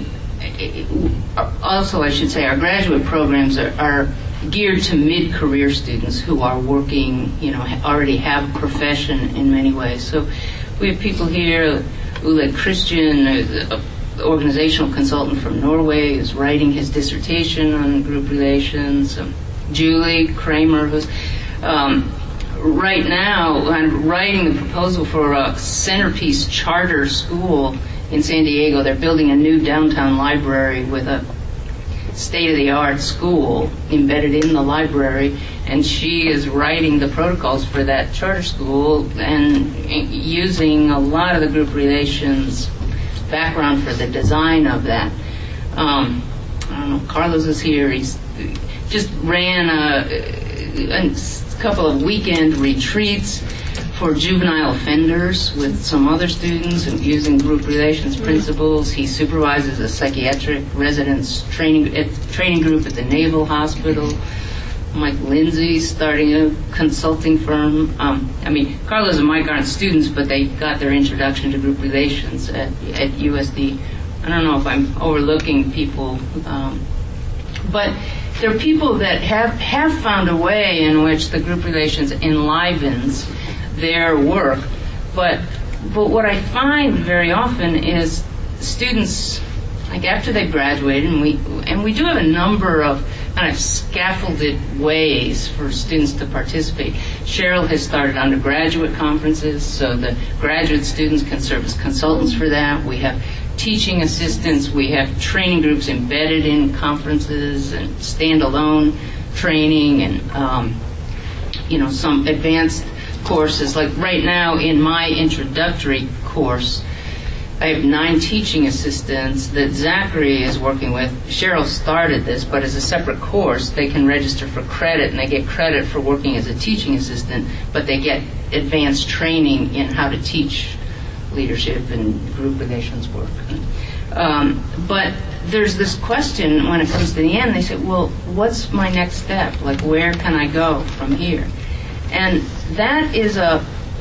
Also, I should say, our graduate programs are, are geared to mid-career students who are working, you know, already have a profession in many ways. So we have people here. Ulrik Christian, an organizational consultant from Norway, is writing his dissertation on group relations. Um, Julie Kramer, who's um, right now I'm writing the proposal for a centerpiece charter school in San Diego. They're building a new downtown library with a state-of-the-art school embedded in the library, and she is writing the protocols for that charter school and using a lot of the group relations background for the design of that. Um, I don't know, Carlos is here. He's just ran a, a couple of weekend retreats for juvenile offenders with some other students and using group relations principles. He supervises a psychiatric residence training at, training group at the Naval Hospital. Mike Lindsay's starting a consulting firm. Um, I mean, Carlos and Mike aren't students, but they got their introduction to group relations at, at U S D. I don't know if I'm overlooking people, um, but there are people that have, have found a way in which the group relations enlivens their work, but but what I find very often is students, like after they graduate, and we and we do have a number of kind of scaffolded ways for students to participate. Cheryl has started undergraduate conferences, so the graduate students can serve as consultants for that. We have teaching assistants. We have training groups embedded in conferences and standalone training, and um, you know, some advanced courses. Like right now in my introductory course, I have nine teaching assistants that Zachary is working with. Cheryl started this, but as a separate course, they can register for credit, and they get credit for working as a teaching assistant, but they get advanced training in how to teach leadership and group relations work. Um, but there's this question when it comes to the end. They say, well, what's my next step? Like, where can I go from here? And that is a,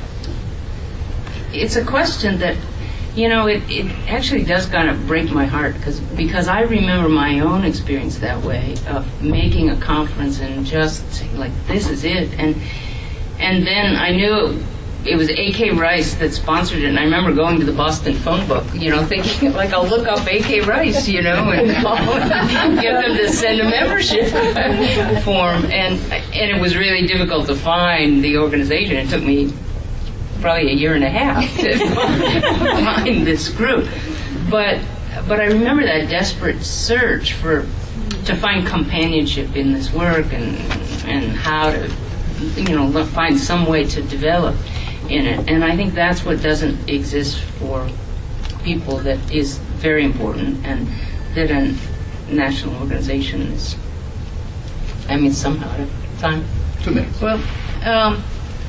it's a question that, you know, it, it actually does kind of break my heart, because because I remember my own experience that way of making a conference and just saying, like, this is it. And and then I knew it, it was A K Rice that sponsored it, and I remember going to the Boston phone book, you know, thinking, like, I'll look up A K Rice, you know, and get them to send a membership form. And and it was really difficult to find the organization. It took me probably a year and a half to find this group. But but I remember that desperate search for to find companionship in this work, and and how to, you know, find some way to develop in it. And I think that's what doesn't exist for people that is very important, and that a national organization is, I mean, somehow at a time. Two minutes. Well, um,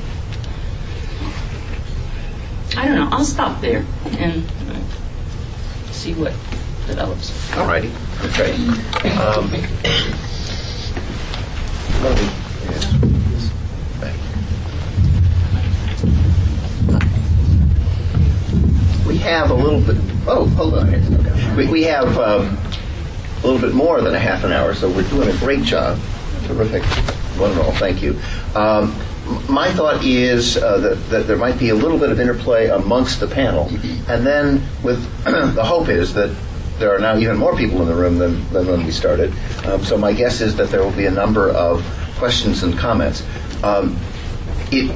I don't know. I'll stop there and uh, see what develops. All righty. Okay. Um, let me ask this back. We have a little bit. Oh, hold on. Okay. We, we have um, a little bit more than a half an hour, so we're doing a great job. Terrific. One and all. Thank you. Um, my thought is uh, that, that there might be a little bit of interplay amongst the panel, and then with the hope is that there are now even more people in the room than, than when we started. Um, so my guess is that there will be a number of questions and comments. Um, it,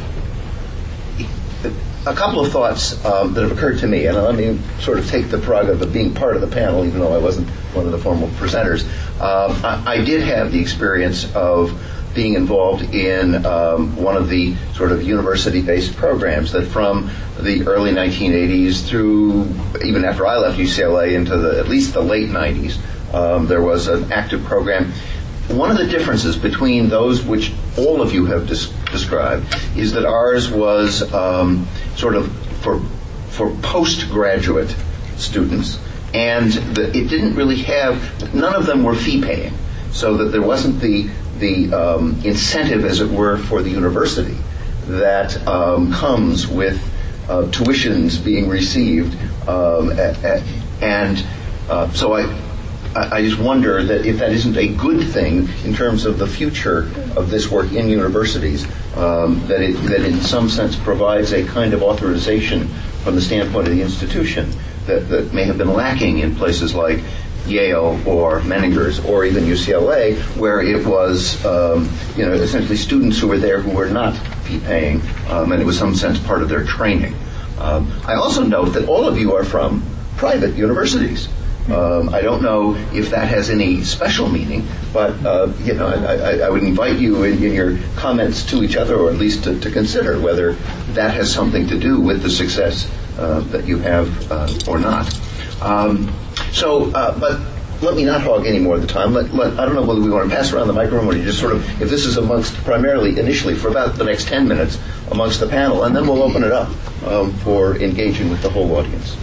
a couple of thoughts um, that have occurred to me, and let me sort of take the prerogative of being part of the panel, even though I wasn't one of the formal presenters. Um, I, I did have the experience of being involved in um, one of the sort of university-based programs that from the early nineteen eighties through even after I left U C L A into the at least the late nineties, um, there was an active program. One of the differences between those which all of you have des- described is that ours was um, sort of for for postgraduate students, and the, it didn't really have, none of them were fee-paying, so that there wasn't the the um, incentive, as it were, for the university that um, comes with uh, tuitions being received, um, at, at, and uh, so I, I just wonder that if that isn't a good thing in terms of the future of this work in universities, um, that it that in some sense provides a kind of authorization from the standpoint of the institution that, that may have been lacking in places like Yale or Menninger's or even U C L A, where it was, um, you know, essentially students who were there who were not fee-paying, um, and it was, in some sense, part of their training. Um, I also note that all of you are from private universities. Um, I don't know if that has any special meaning, but uh, you know, I, I, I would invite you in, in your comments to each other, or at least to, to consider whether that has something to do with the success uh, that you have uh, or not. Um, So, uh, but let me not hog any more of the time. Let, let, I don't know whether we want to pass around the microphone or you just sort of, if this is amongst, primarily, initially, for about the next ten minutes amongst the panel, and then we'll open it up um, for engaging with the whole audience.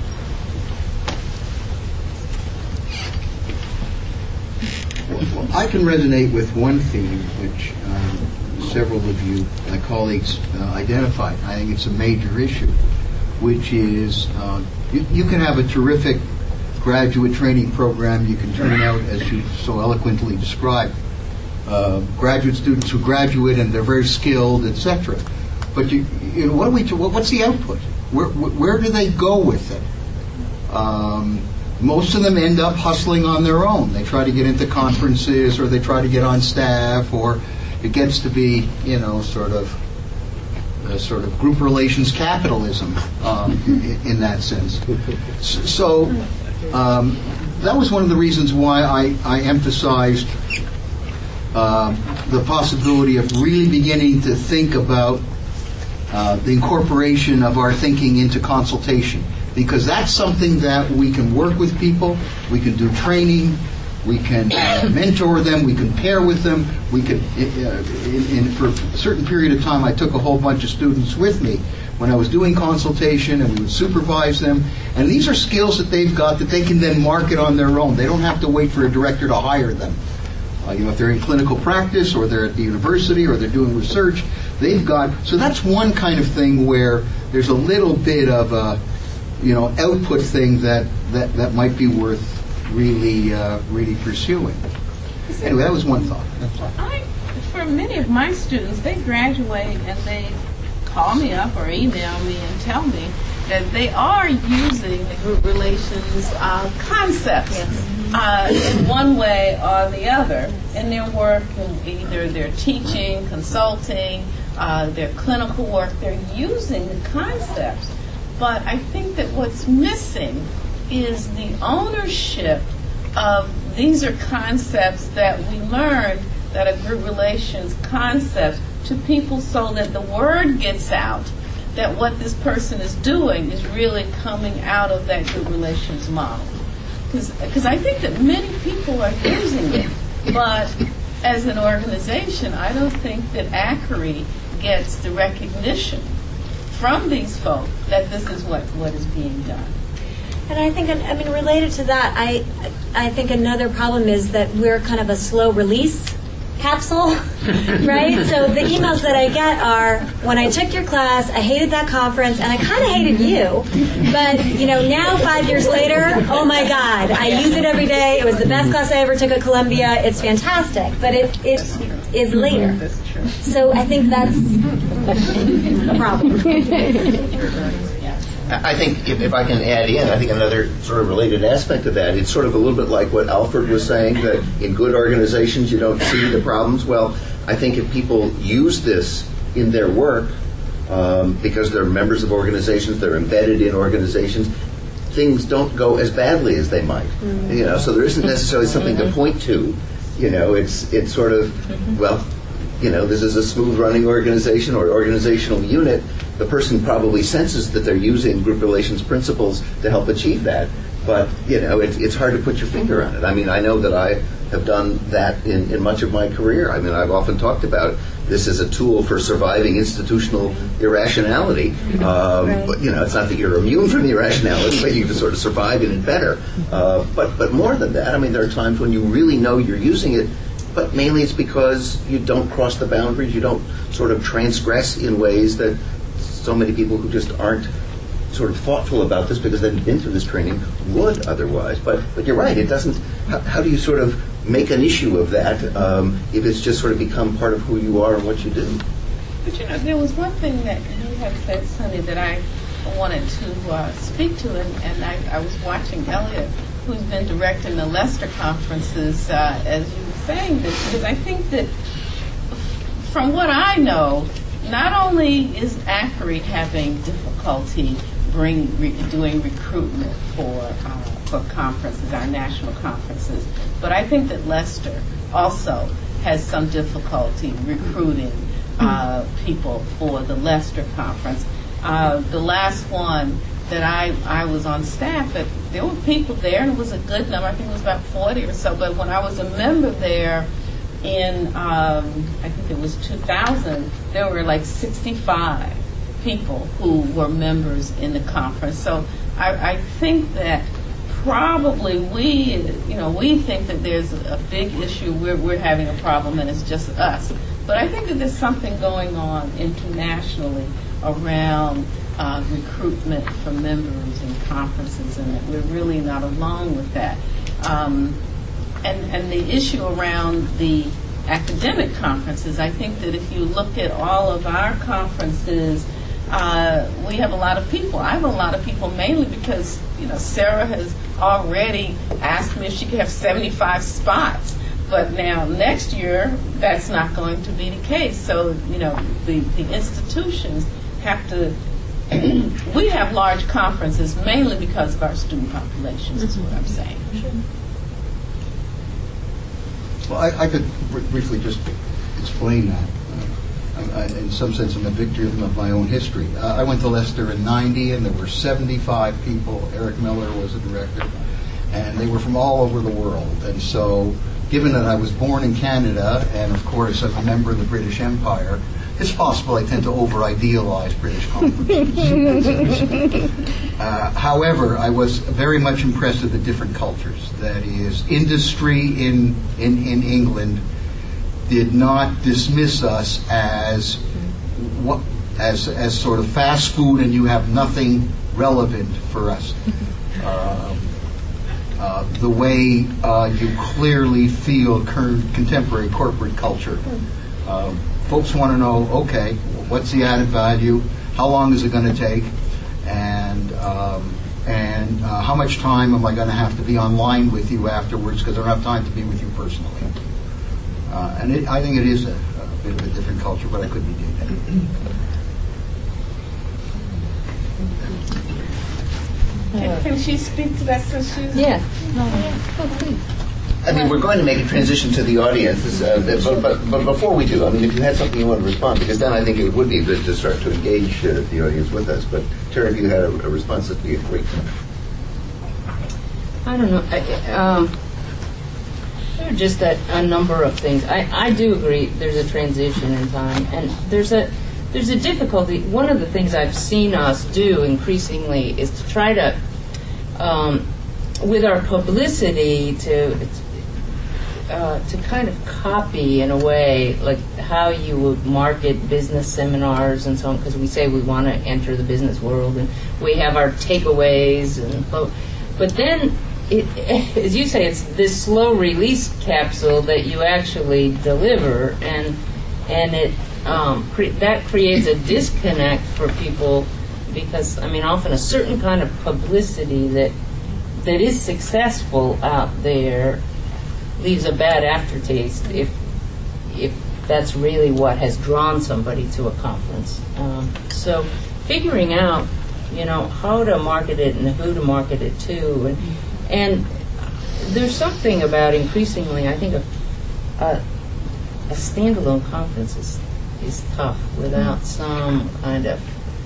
Well, I can resonate with one theme, which um, several of you, my colleagues, uh, identified. I think it's a major issue, which is uh, you, you can have a terrific graduate training program. You can turn out, as you so eloquently described, uh, graduate students who graduate and they're very skilled, et cetera. But you, you know, what do we? What's the output? Where, where do they go with it? Um, most of them end up hustling on their own. They try to get into conferences, or they try to get on staff, or it gets to be, you know, sort of. Uh, sort of group relations capitalism um, in, in that sense. So um, that was one of the reasons why I, I emphasized uh, the possibility of really beginning to think about uh, the incorporation of our thinking into consultation, because that's something that we can work with people, we can do training, we can uh, mentor them, we can pair with them, we can, uh, in, in, for a certain period of time I took a whole bunch of students with me when I was doing consultation, and we would supervise them, and these are skills that they've got that they can then market on their own. They don't have to wait for a director to hire them. Uh, you know, if they're in clinical practice, or they're at the university, or they're doing research, they've got, so that's one kind of thing where there's a little bit of a, you know, output thing that, that, that might be worth really, uh, really pursuing. Anyway, that was one thought. I, for many of my students, they graduate and they call me up or email me and tell me that they are using the group relations uh, concepts yes. uh, in one way or the other in their work, in either their teaching, consulting, uh, their clinical work. They're using the concepts, but I think that what's missing is the ownership of these are concepts that we learned that are group relations concepts to people, so that the word gets out that what this person is doing is really coming out of that group relations model. Because I think that many people are using it, but as an organization, I don't think that A C R I gets the recognition from these folk that this is what, what is being done. And I think, I mean, related to that, I I think another problem is that we're kind of a slow release capsule, right? So the emails that I get are, when I took your class, I hated that conference, and I kind of hated you. But, you know, now five years later, oh my God, I use it every day. It was the best class I ever took at Columbia. It's fantastic. But it, it's is later. That's true. So I think that's a problem. I think if, if I can add in, I think another sort of related aspect of that, it's sort of a little bit like what Alfred was saying, that in good organizations you don't see the problems. Well, I think if people use this in their work, um, because they're members of organizations, they're embedded in organizations, things don't go as badly as they might. Mm-hmm. You know, so there isn't necessarily something mm-hmm. to point to. You know, it's it's sort of, mm-hmm. well, you know, this is a smooth running organization or organizational unit. The person probably senses that they're using group relations principles to help achieve that. But, you know, it, it's hard to put your finger on it. I mean, I know that I have done that in, in much of my career. I mean, I've often talked about this as a tool for surviving institutional irrationality. Um, right. But, you know, it's not that you're immune from the irrationality, but you can sort of survive in it better. Uh, but, but more than that, I mean, there are times when you really know you're using it, but mainly it's because you don't cross the boundaries, you don't sort of transgress in ways that so many people who just aren't sort of thoughtful about this because they've been through this training would otherwise. But but you're right, it doesn't, how, how do you sort of make an issue of that um, if it's just sort of become part of who you are and what you do? But you know, there was one thing that you had said, Sonny, that I wanted to uh, speak to, and, and I, I was watching Elliot, who's been directing the Leicester conferences, uh, as you were saying this, because I think that from what I know, not only is ACRI having difficulty bring, re, doing recruitment for uh, for conferences, our national conferences, but I think that Leicester also has some difficulty recruiting uh, people for the Leicester conference. Uh, the last one that I, I was on staff at, there were people there, and it was a good number. I think it was about forty or so, but when I was a member there, in, um, I think it was two thousand, there were like sixty-five people who were members in the conference. So I, I think that probably we, you know, we think that there's a big issue, we're, we're having a problem and it's just us. But I think that there's something going on internationally around uh, recruitment for members in conferences, and that we're really not alone with that. Um, And, and the issue around the academic conferences, I think that if you look at all of our conferences, uh, we have a lot of people. I have a lot of people mainly because, you know, Sarah has already asked me if she could have seventy-five spots. But now next year, that's not going to be the case. So, you know, the, the institutions have to, we have large conferences mainly because of our student populations, is what I'm saying. Sure. Well, I, I could br- briefly just explain that. Uh, I, in some sense, I'm a victim of my own history. Uh, I went to Leicester in ninety, and there were seventy-five people. Eric Miller was the director, and they were from all over the world. And so, given that I was born in Canada, and of course, I'm a member of the British Empire, it's possible I tend to over-idealize British conferences. uh, however, I was very much impressed with the different cultures. That is, industry in, in, in England did not dismiss us as what as as sort of fast food, and you have nothing relevant for us. Uh, uh, the way uh, you clearly feel current contemporary corporate culture. Uh, Folks want to know, okay, what's the added value? How long is it going to take? And um, and uh, how much time am I going to have to be online with you afterwards, because I don't have time to be with you personally. Uh, and it, I think it is a, a bit of a different culture, but I could be doing that. Can, can she speak to that since she's... Yeah. No, yeah. Oh, please. I mean, we're going to make a transition to the audience, uh, but, but, but before we do, I mean, if you had something you want to respond, because then I think it would be good to start to engage uh, the audience with us. But, Terry, if you had a, a response, that would be great. I don't know. I, um, there are just that a number of things. I, I do agree there's a transition in time, and there's a there's a difficulty. One of the things I've seen us do increasingly is to try to, um, with our publicity, to Uh, to kind of copy, in a way, like how you would market business seminars and so on, because we say we want to enter the business world and we have our takeaways, and but then it, as you say, it's this slow release capsule that you actually deliver, and and it um, cre- that creates a disconnect for people, because I mean, often a certain kind of publicity that that is successful out there leaves a bad aftertaste if if that's really what has drawn somebody to a conference. Um, so figuring out, you know, how to market it and who to market it to, and and there's something about increasingly, I think, a, a, a standalone conference is is tough without some kind of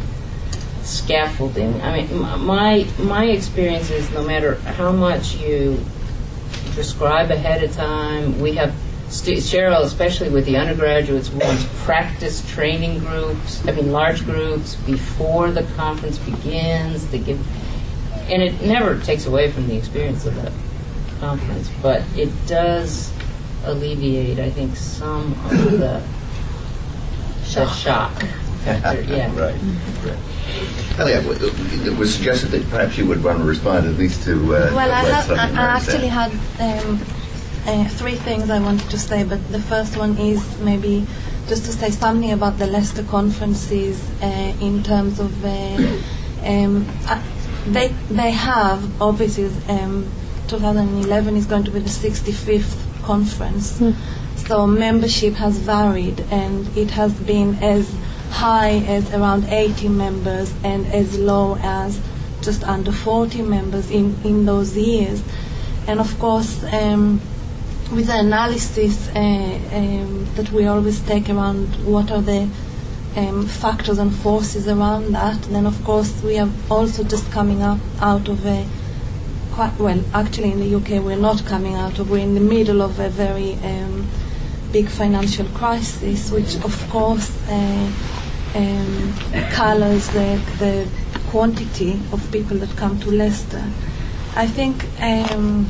scaffolding. I mean, my my experience is no matter how much you prescribe ahead of time, we have st- Cheryl, especially with the undergraduates, wants practice training groups. I mean, large groups before the conference begins. They give, and it never takes away from the experience of the conference, but it does alleviate, I think, some of the shock. The shock. Factor, yeah. Right. Right. Elliot, it was suggested that perhaps you would want to respond at least to. Uh, well, I, have, I, I actually had um, uh, three things I wanted to say, but the first one is maybe just to say something about the Leicester conferences uh, in terms of uh, um, uh, they they have obviously um, twenty eleven is going to be the sixty-fifth conference, mm. so membership has varied, and it has been as high as around eighty members and as low as just under forty members in, in those years. And of course, um, with the analysis uh, um, that we always take around what are the um, factors and forces around that, then of course we are also just coming up out of a quite, well, actually in the U K we're not coming out of, we're in the middle of a very um, big financial crisis, which of course uh, Um, colors the, the quantity of people that come to Leicester. I think um,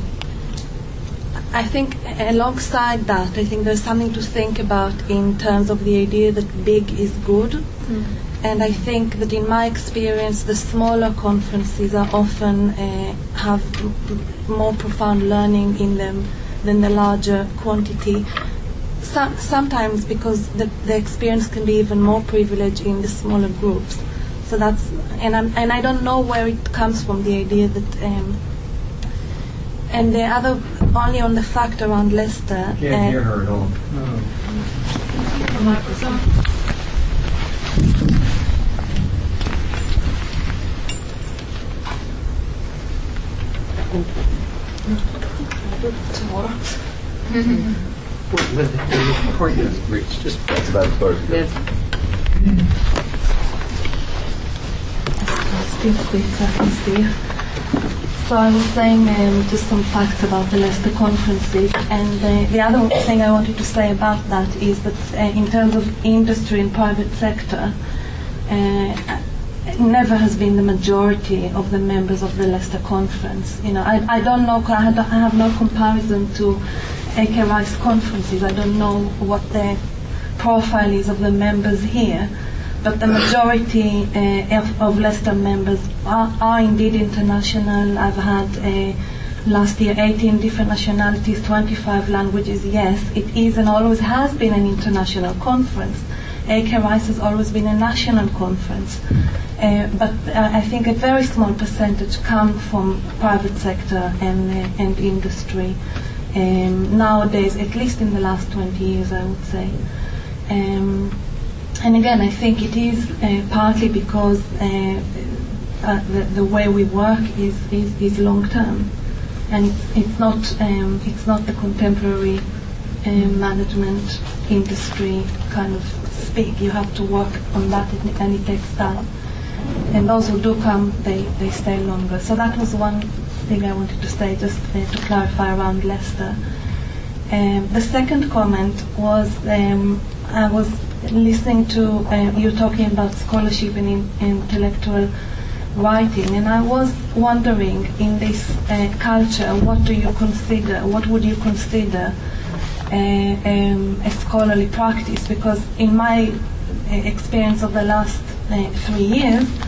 I think alongside that, I think there's something to think about in terms of the idea that big is good. Mm. And I think that in my experience, the smaller conferences are often uh, have m- more profound learning in them than the larger quantity. Some, sometimes because the, the experience can be even more privileged in the smaller groups. So that's, and I'm, and I don't know where it comes from, the idea that, um, and the other, only on the fact around Leicester. Can't uh, hear her at all. No. Mm-hmm. Just that's about as far as it goes. So I was saying um, just some facts about the Leicester conferences, and uh, the other thing I wanted to say about that is that uh, in terms of industry and private sector, uh, it never has been the majority of the members of the Leicester conference. You know, I, I don't know, I have no comparison to A K Rice conferences. I don't know what the profile is of the members here, but the majority uh, of, of Leicester members are, are indeed international. I've had uh, last year eighteen different nationalities, twenty-five languages. Yes, it is and always has been an international conference. A K Rice has always been a national conference, uh, but uh, I think a very small percentage come from private sector and uh, and industry. Um, nowadays, at least in the last twenty years, I would say. Um, and again, I think it is uh, partly because uh, uh, the, the way we work is, is, is long term, and it's, it's not um, it's not the contemporary um, management industry kind of speak. You have to work on that, and it takes time. And those who do come, they, they stay longer. So that was one thing I wanted to say, just uh, to clarify around Leicester. Um, the second comment was um, I was listening to uh, you talking about scholarship and in, intellectual writing, and I was wondering, in this uh, culture, what do you consider, what would you consider uh, um, a scholarly practice? Because in my uh, experience of the last uh, three years,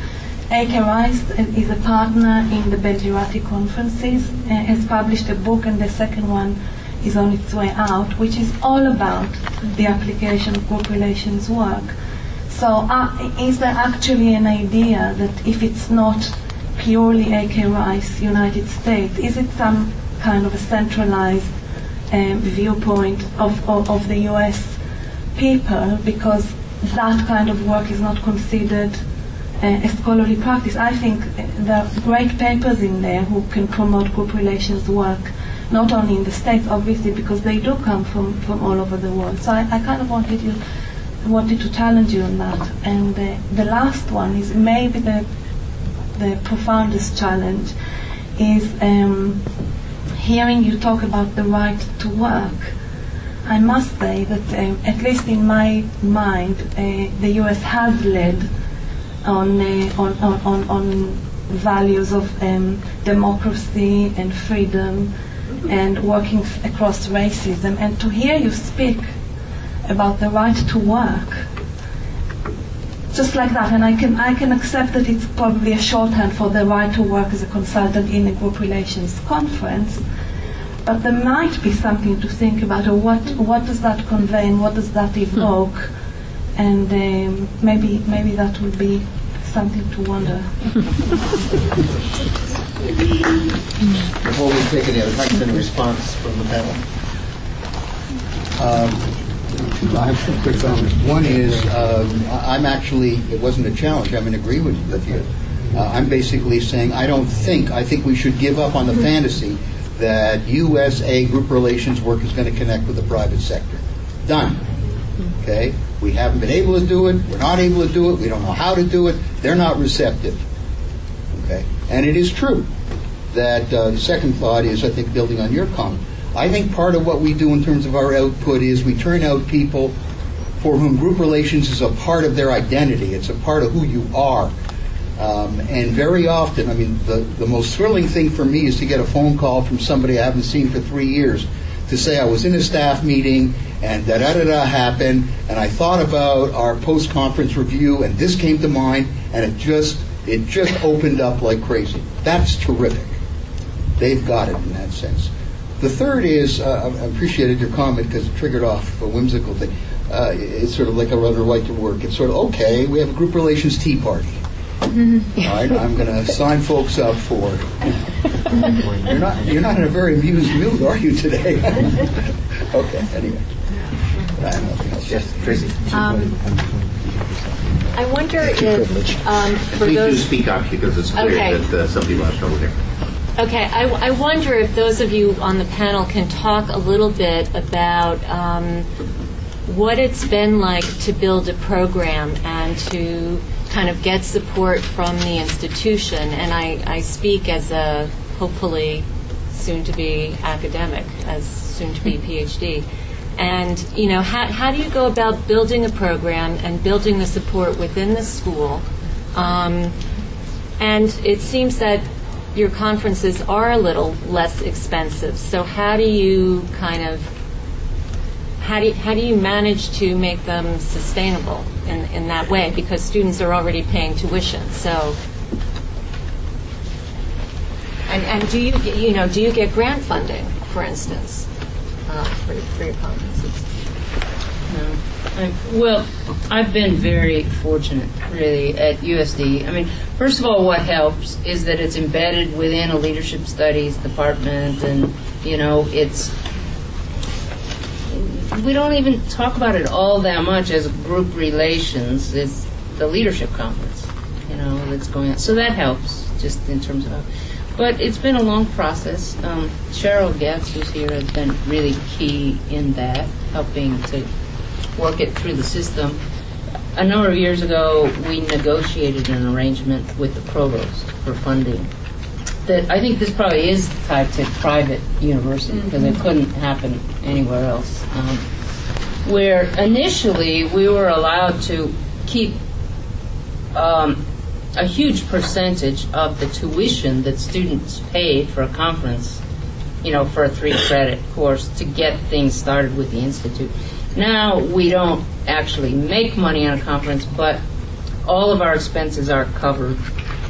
A K Rice is a partner in the Belgirati conferences, uh, has published a book, and the second one is on its way out, which is all about the application of group relations work. So uh, is there actually an idea that if it's not purely A K Rice, United States, is it some kind of a centralized um, viewpoint of, of, of the U S people, because that kind of work is not considered uh, a scholarly practice? I think there are great papers in there who can promote group relations work, not only in the States, obviously, because they do come from, from all over the world. So I, I kind of wanted you wanted to challenge you on that. And uh, the last one is maybe the the profoundest challenge, is um, hearing you talk about the right to work. I must say that, um, at least in my mind, uh, the U S has led on uh, on, on, on, on values of um, democracy and freedom and working f- across racism. And to hear you speak about the right to work, just like that, and I can I can accept that it's probably a shorthand for the right to work as a consultant in a group relations conference, but there might be something to think about, or what what does that convey and what does that evoke, and um, maybe maybe that would be something to wonder. Before we take any other questions, any response from the panel? Um, I have some quick comments. One is, um, I'm actually, it wasn't a challenge, I'm in agreement with you. Uh, I'm basically saying I don't think, I think we should give up on the fantasy that U S A group relations work is going to connect with the private sector. Done. Okay? We haven't been able to do it, we're not able to do it, we don't know how to do it, they're not receptive. Okay? And it is true that uh, the second thought is, I think, building on your comment, I think part of what we do in terms of our output is we turn out people for whom group relations is a part of their identity. It's a part of who you are. Um, and very often, I mean, the, the most thrilling thing for me is to get a phone call from somebody I haven't seen for three years to say I was in a staff meeting and da-da-da-da happened, and I thought about our post-conference review, and this came to mind, and it just it just opened up like crazy. That's terrific. They've got it in that sense. The third is, uh, I appreciated your comment because it triggered off a whimsical thing. Uh, it's sort of like a rather right to work. It's sort of, okay, we have a group relations tea party. Mm-hmm. All right, I'm going to sign folks up for it. You're not, you're not in a very amused mood, are you, today? Okay, anyway. I have nothing else. Yes, Tracy. Um, I wonder if, um, for Please those... do speak up, because it's clear Okay. that uh, some people have trouble here. Okay, I, I wonder if those of you on the panel can talk a little bit about um, what it's been like to build a program and to kind of get support from the institution. And I, I speak as a hopefully soon-to-be academic, as soon-to-be PhD. And, you know, how, how do you go about building a program and building the support within the school? Um, and it seems that your conferences are a little less expensive. So how do you kind of how do you, how do you manage to make them sustainable in, in that way? Because students are already paying tuition. So and and do you you know do you get grant funding, for instance, uh, for, for your conferences? No. I, well, I've been very fortunate, really, at U S D. I mean, first of all, what helps is that it's embedded within a leadership studies department, and, you know, it's, we don't even talk about it all that much as group relations. It's the leadership conference, you know, that's going on. So that helps, just in terms of, but it's been a long process. Um, Cheryl Getz, who's here, has been really key in that, helping to work it through the system. A number of years ago, we negotiated an arrangement with the provost for funding. That I think this probably is tied to private university, because mm-hmm. it couldn't happen anywhere else. Um, where initially we were allowed to keep um, a huge percentage of the tuition that students paid for a conference, you know, for a three-credit course to get things started with the institute. Now we don't actually make money on a conference, but all of our expenses are covered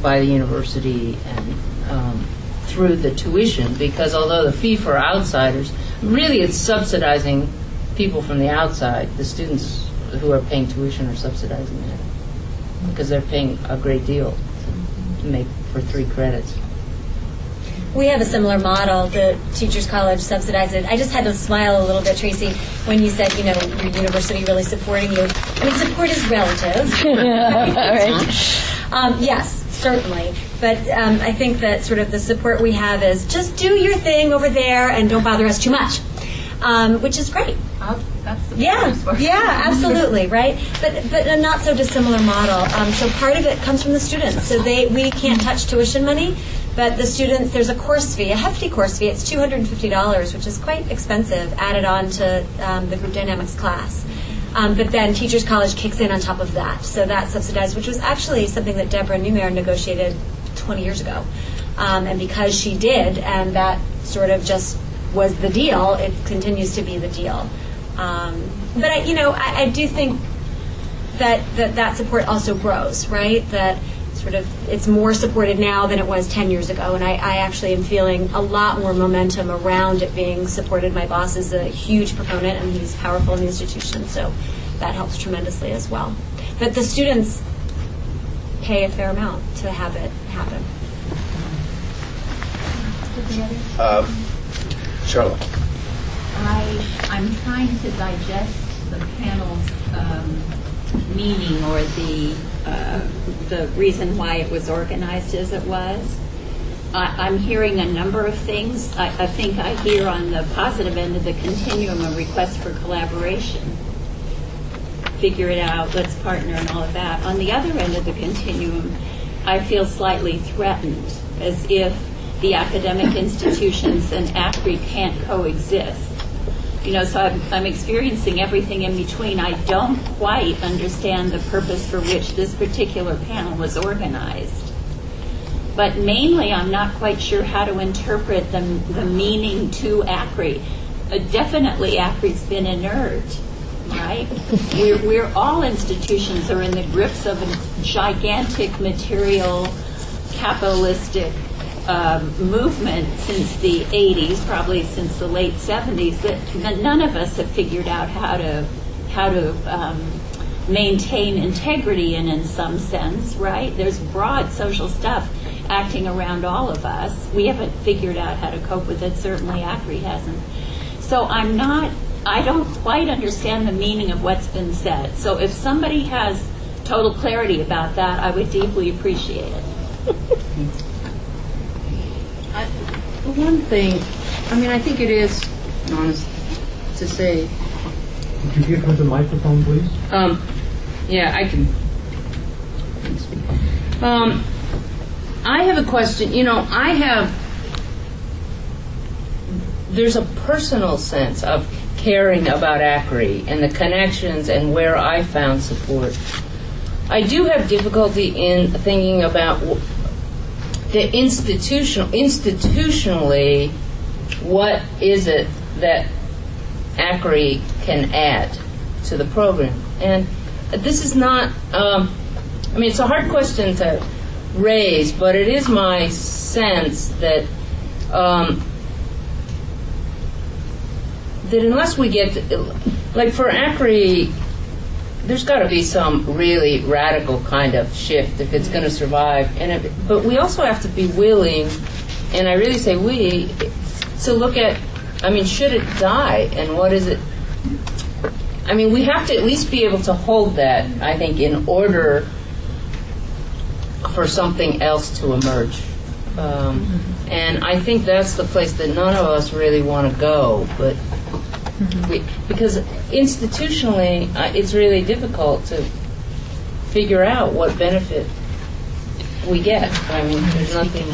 by the university and um, through the tuition, because although the fee for outsiders, really it's subsidizing people from the outside. The students who are paying tuition are subsidizing that because they're paying a great deal to make for three credits. We have a similar model. The Teachers College subsidizes it. I just had to smile a little bit, Tracy, when you said, you know, your university really supporting you. I mean, support is relative. right. um, yes, certainly. But um, I think that sort of the support we have is just do your thing over there and don't bother us too much, um, which is great. Oh, that's the Yeah, yeah, absolutely, right? But but a not so dissimilar model. Um, so part of it comes from the students. So they we can't touch tuition money, but the students, there's a course fee, a hefty course fee. It's two hundred fifty dollars, which is quite expensive, added on to um, the group dynamics class. Um, but then Teachers College kicks in on top of that. So that's subsidized, which was actually something that Deborah Newmayer negotiated twenty years ago. Um, and because she did, and that sort of just was the deal, it continues to be the deal. Um, but I, you know, I, I do think that, that that support also grows, right? That sort of it's more supported now than it was ten years ago, and I, I actually am feeling a lot more momentum around it being supported. My boss is a huge proponent, and he's powerful in the institution, so that helps tremendously as well. But the students pay a fair amount to have it happen. Uh, Charlotte. I, I'm trying to digest the panel's um, meaning or the uh, the reason why it was organized as it was. I, I'm hearing a number of things. I, I think I hear on the positive end of the continuum a request for collaboration. Figure it out, let's partner and all of that. On the other end of the continuum, I feel slightly threatened, as if the academic institutions and A C R I can't coexist. You know, so I'm, I'm experiencing everything in between. I don't quite understand the purpose for which this particular panel was organized. But mainly, I'm not quite sure how to interpret the, the meaning to A C R I. Uh, definitely, A C R I's been inert, right? We're, we're all institutions are in the grips of a gigantic material, capitalistic Um, movement since the eighties, probably since the late seventies, that none of us have figured out how to how to um, maintain integrity in, in some sense, right? There's broad social stuff acting around all of us. We haven't figured out how to cope with it. Certainly, A C R I hasn't. So I'm not. I don't quite understand the meaning of what's been said. So if somebody has total clarity about that, I would deeply appreciate it. I, one thing, I mean, I think it is honest to say. Could you give her the microphone, please? Um, yeah, I can. Um, I have a question. You know, I have. There's a personal sense of caring about A C R I and the connections and where I found support. I do have difficulty in thinking about the institutional, institutionally, what is it that A C R I can add to the program? And this is not, um, I mean, it's a hard question to raise, but it is my sense that um, that unless we get, to, like for A C R I, there's got to be some really radical kind of shift if it's going to survive. And if, but we also have to be willing, and I really say we, to look at, I mean, should it die? And what is it? I mean, we have to at least be able to hold that, I think, in order for something else to emerge. Um, and I think that's the place that none of us really want to go. But We, because institutionally, uh, it's really difficult to figure out what benefit we get. I mean, there's nothing.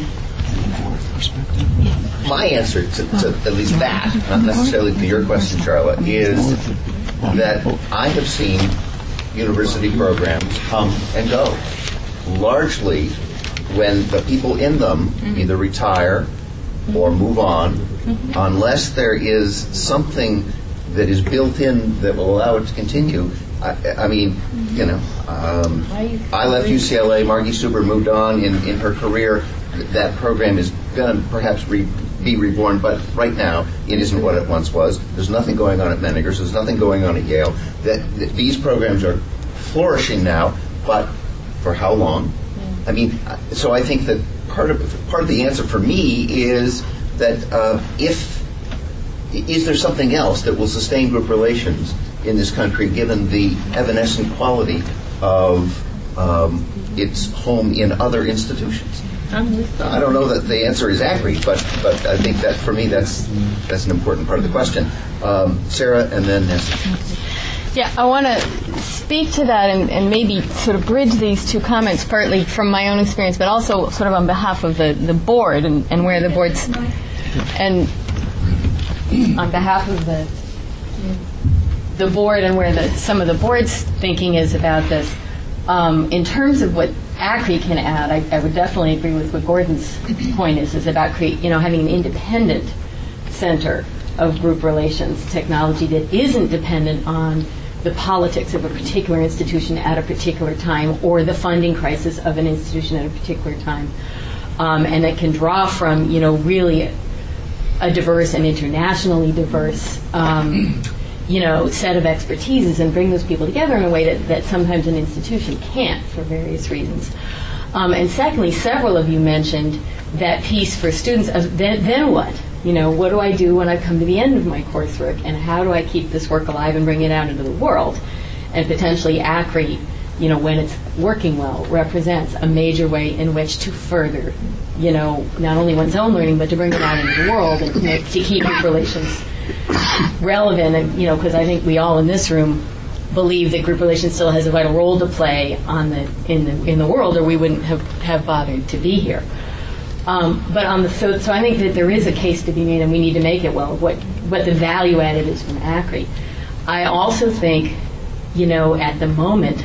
My answer to, to at least that, not necessarily to your question, Charlotte, is that I have seen university programs come and go. Largely when the people in them either retire or move on, unless there is something that is built in that will allow it to continue, I, I mean, you know, um, I left U C L A. Margie Suber moved on in, in her career. That program is going to perhaps re, be reborn, but right now it isn't what it once was. There's nothing going on at Menninger's. There's nothing going on at Yale. That, that these programs are flourishing now, but for how long? I mean, so I think that part of part of the answer for me is that uh, if is there something else that will sustain group relations in this country, given the evanescent quality of um, its home in other institutions? I don't know that the answer is accurate, but but I think that for me that's that's an important part of the question. Um, Sarah, and then Nancy. Yeah, I want to speak to that and, and maybe sort of bridge these two comments, partly from my own experience, but also sort of on behalf of the, the board and, and where the board's and on behalf of the the board and where the some of the board's thinking is about this. Um, in terms of what A C R I can add, I, I would definitely agree with what Gordon's point is, is about create, you know, having an independent center of group relations technology that isn't dependent on the politics of a particular institution at a particular time or the funding crisis of an institution at a particular time, um, and that can draw from, you know, really a diverse and internationally diverse um, you know, set of expertises and bring those people together in a way that, that sometimes an institution can't for various reasons. Um, and secondly, several of you mentioned that piece for students of then, then what? You know, what do I do when I come to the end of my coursework, and how do I keep this work alive and bring it out into the world? And potentially A C R I, you know, when it's working well, represents a major way in which to further, you know, not only one's own learning, but to bring it out into the world and to, make, to keep group relations relevant. And, you know, because I think we all in this room believe that group relations still has a vital role to play on the in the in the world, or we wouldn't have, have bothered to be here. Um, but on the so, so I think that there is a case to be made, and we need to make it well. What what the value added is from A C R I. I also think, you know, at the moment,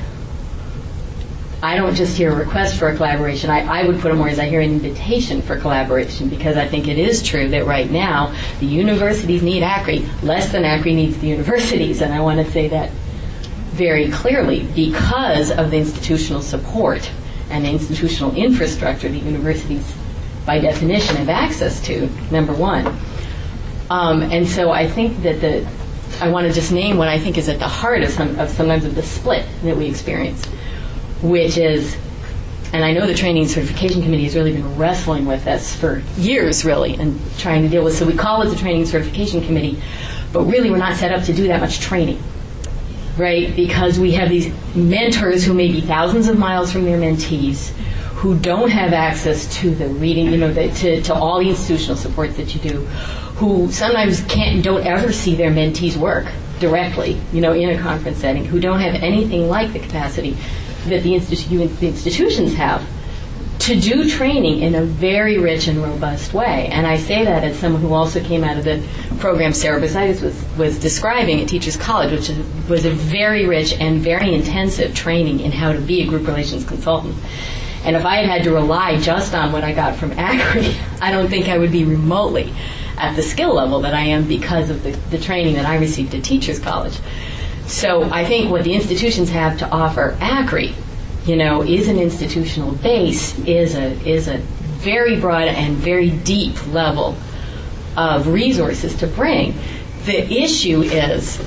I don't just hear a request for a collaboration. I, I would put it more as I hear an invitation for collaboration, because I think it is true that right now the universities need A C R I less than A C R I needs the universities, and I want to say that very clearly because of the institutional support and the institutional infrastructure the universities by definition have access to, number one. Um, and so I think that the, I want to just name what I think is at the heart of, some, of sometimes of the split that we experience, which is, and I know the Training and Certification Committee has really been wrestling with this for years, really, and trying to deal with, so we call it the Training and Certification Committee, but really we're not set up to do that much training, right? Because we have these mentors who may be thousands of miles from their mentees, who don't have access to the reading, you know, the, to, to all the institutional supports that you do, who sometimes can't, don't ever see their mentees work directly, you know, in a conference setting, who don't have anything like the capacity that the, institu- the institutions have to do training in a very rich and robust way. And I say that as someone who also came out of the program Sarah Brasidas was, was describing at Teachers College, which is, was a very rich and very intensive training in how to be a group relations consultant. And if I had had to rely just on what I got from A C R I, I don't think I would be remotely at the skill level that I am because of the, the training that I received at Teachers College. So I think what the institutions have to offer A C R I, you know, is an institutional base, is a is a very broad and very deep level of resources to bring. The issue is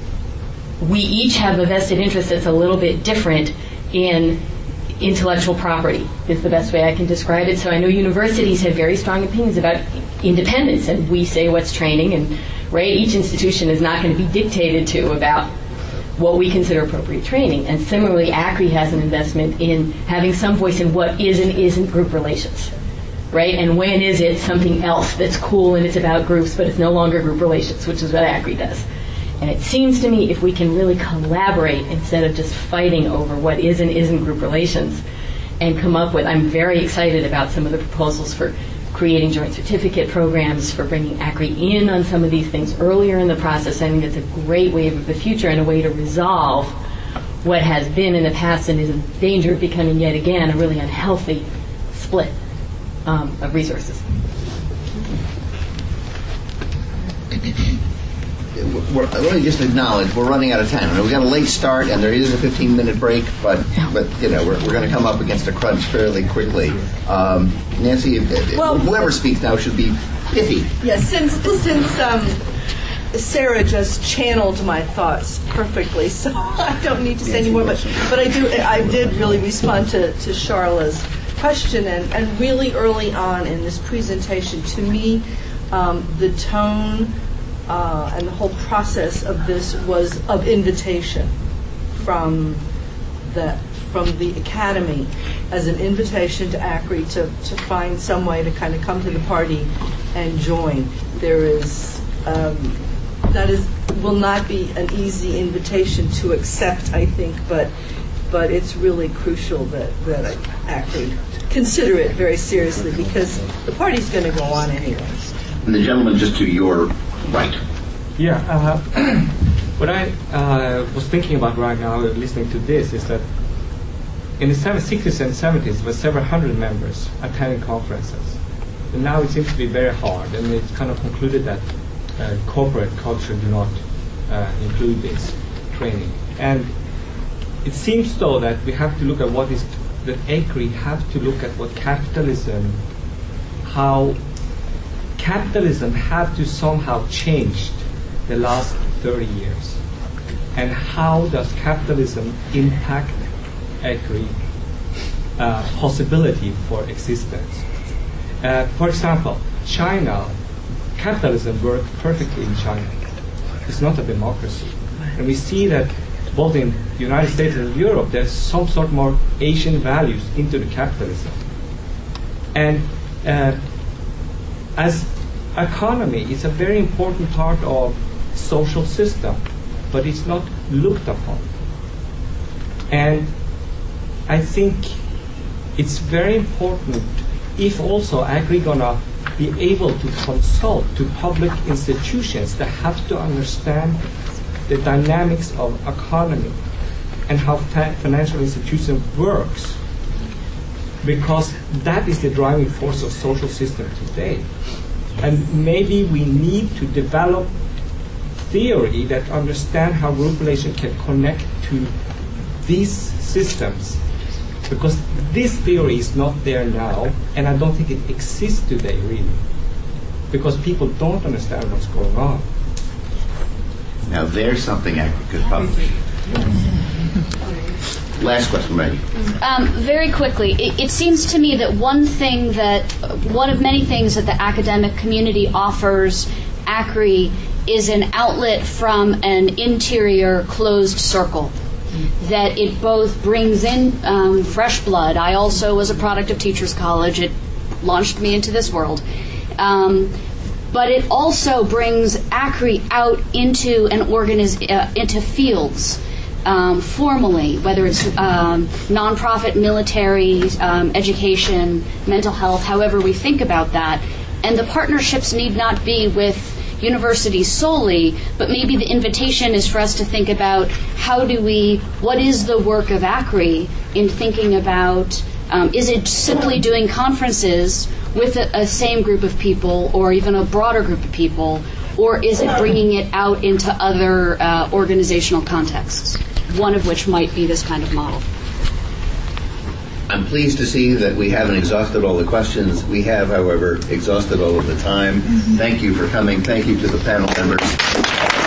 we each have a vested interest that's a little bit different in intellectual property is the best way I can describe it. So I know universities have very strong opinions about independence, and we say what's training, and right, each institution is not going to be dictated to about what we consider appropriate training. And similarly, A C R I has an investment in having some voice in what is and isn't group relations, right? And when is it something else that's cool and it's about groups, but it's no longer group relations, which is what A C R I does. And it seems to me if we can really collaborate instead of just fighting over what is and isn't group relations and come up with, I'm very excited about some of the proposals for creating joint certificate programs, for bringing A C R I in on some of these things earlier in the process. I think it's a great way of the future and a way to resolve what has been in the past and is in danger of becoming yet again a really unhealthy split um, of resources. we're, let me just acknowledge we're running out of time. We've got a late start, and there is a fifteen-minute break, but but you know we're we're going to come up against a crunch fairly quickly. Um, Nancy, if, well, whoever speaks now should be pithy. Yes, since since um, Sarah just channeled my thoughts perfectly, so I don't need to say any more. But but I do I did really respond to to Charla's question, and and really early on in this presentation, to me, um, the tone. Uh, and the whole process of this was of invitation from the from the academy as an invitation to A C R I to, to find some way to kind of come to the party and join. There is um, that is will not be an easy invitation to accept, I think, but but it's really crucial that that A C R I consider it very seriously because the party's going to go on anyway. And the gentleman just to your right. Yeah, uh, what I uh, was thinking about right now, listening to this, is that in the sixties and seventies, there were several hundred members attending conferences. And now it seems to be very hard, and it's kind of concluded that uh, corporate culture do not uh, include this training. And it seems, though, that we have to look at what is, that A C R I have to look at what capitalism, how capitalism have to somehow change the last thirty years, and how does capitalism impact A C R I uh, possibility for existence? Uh, for example, China, capitalism works perfectly in China. It's not a democracy, and we see that both in the United States and Europe, there's some sort more Asian values into the capitalism, and uh, as economy is a very important part of social system, but it's not looked upon. And I think it's very important if also A C R I gonna be able to consult to public institutions that have to understand the dynamics of economy and how fa- financial institution works, because that is the driving force of social system today. And maybe we need to develop theory that understand how group relation can connect to these systems, because this theory is not there now, and I don't think it exists today really, because people don't understand what's going on. Now there's something I could publish. Last question, Maggie. Um, very quickly, it, it seems to me that one thing that, one of many things that the academic community offers A C R I is an outlet from an interior closed circle. That it both brings in um, fresh blood. I also was a product of Teachers College. It launched me into this world. Um, but it also brings A C R I out into an organiz- uh, into fields. Um, formally, whether it's um, nonprofit, military, um, education, mental health, however we think about that. And the partnerships need not be with universities solely, but maybe the invitation is for us to think about how do we, what is the work of A C R I in thinking about, um, is it simply doing conferences with a, a same group of people or even a broader group of people, or is it bringing it out into other uh, organizational contexts? One of which might be this kind of model. I'm pleased to see that we haven't exhausted all the questions. We have, however, exhausted all of the time. Thank you for coming. Thank you to the panel members.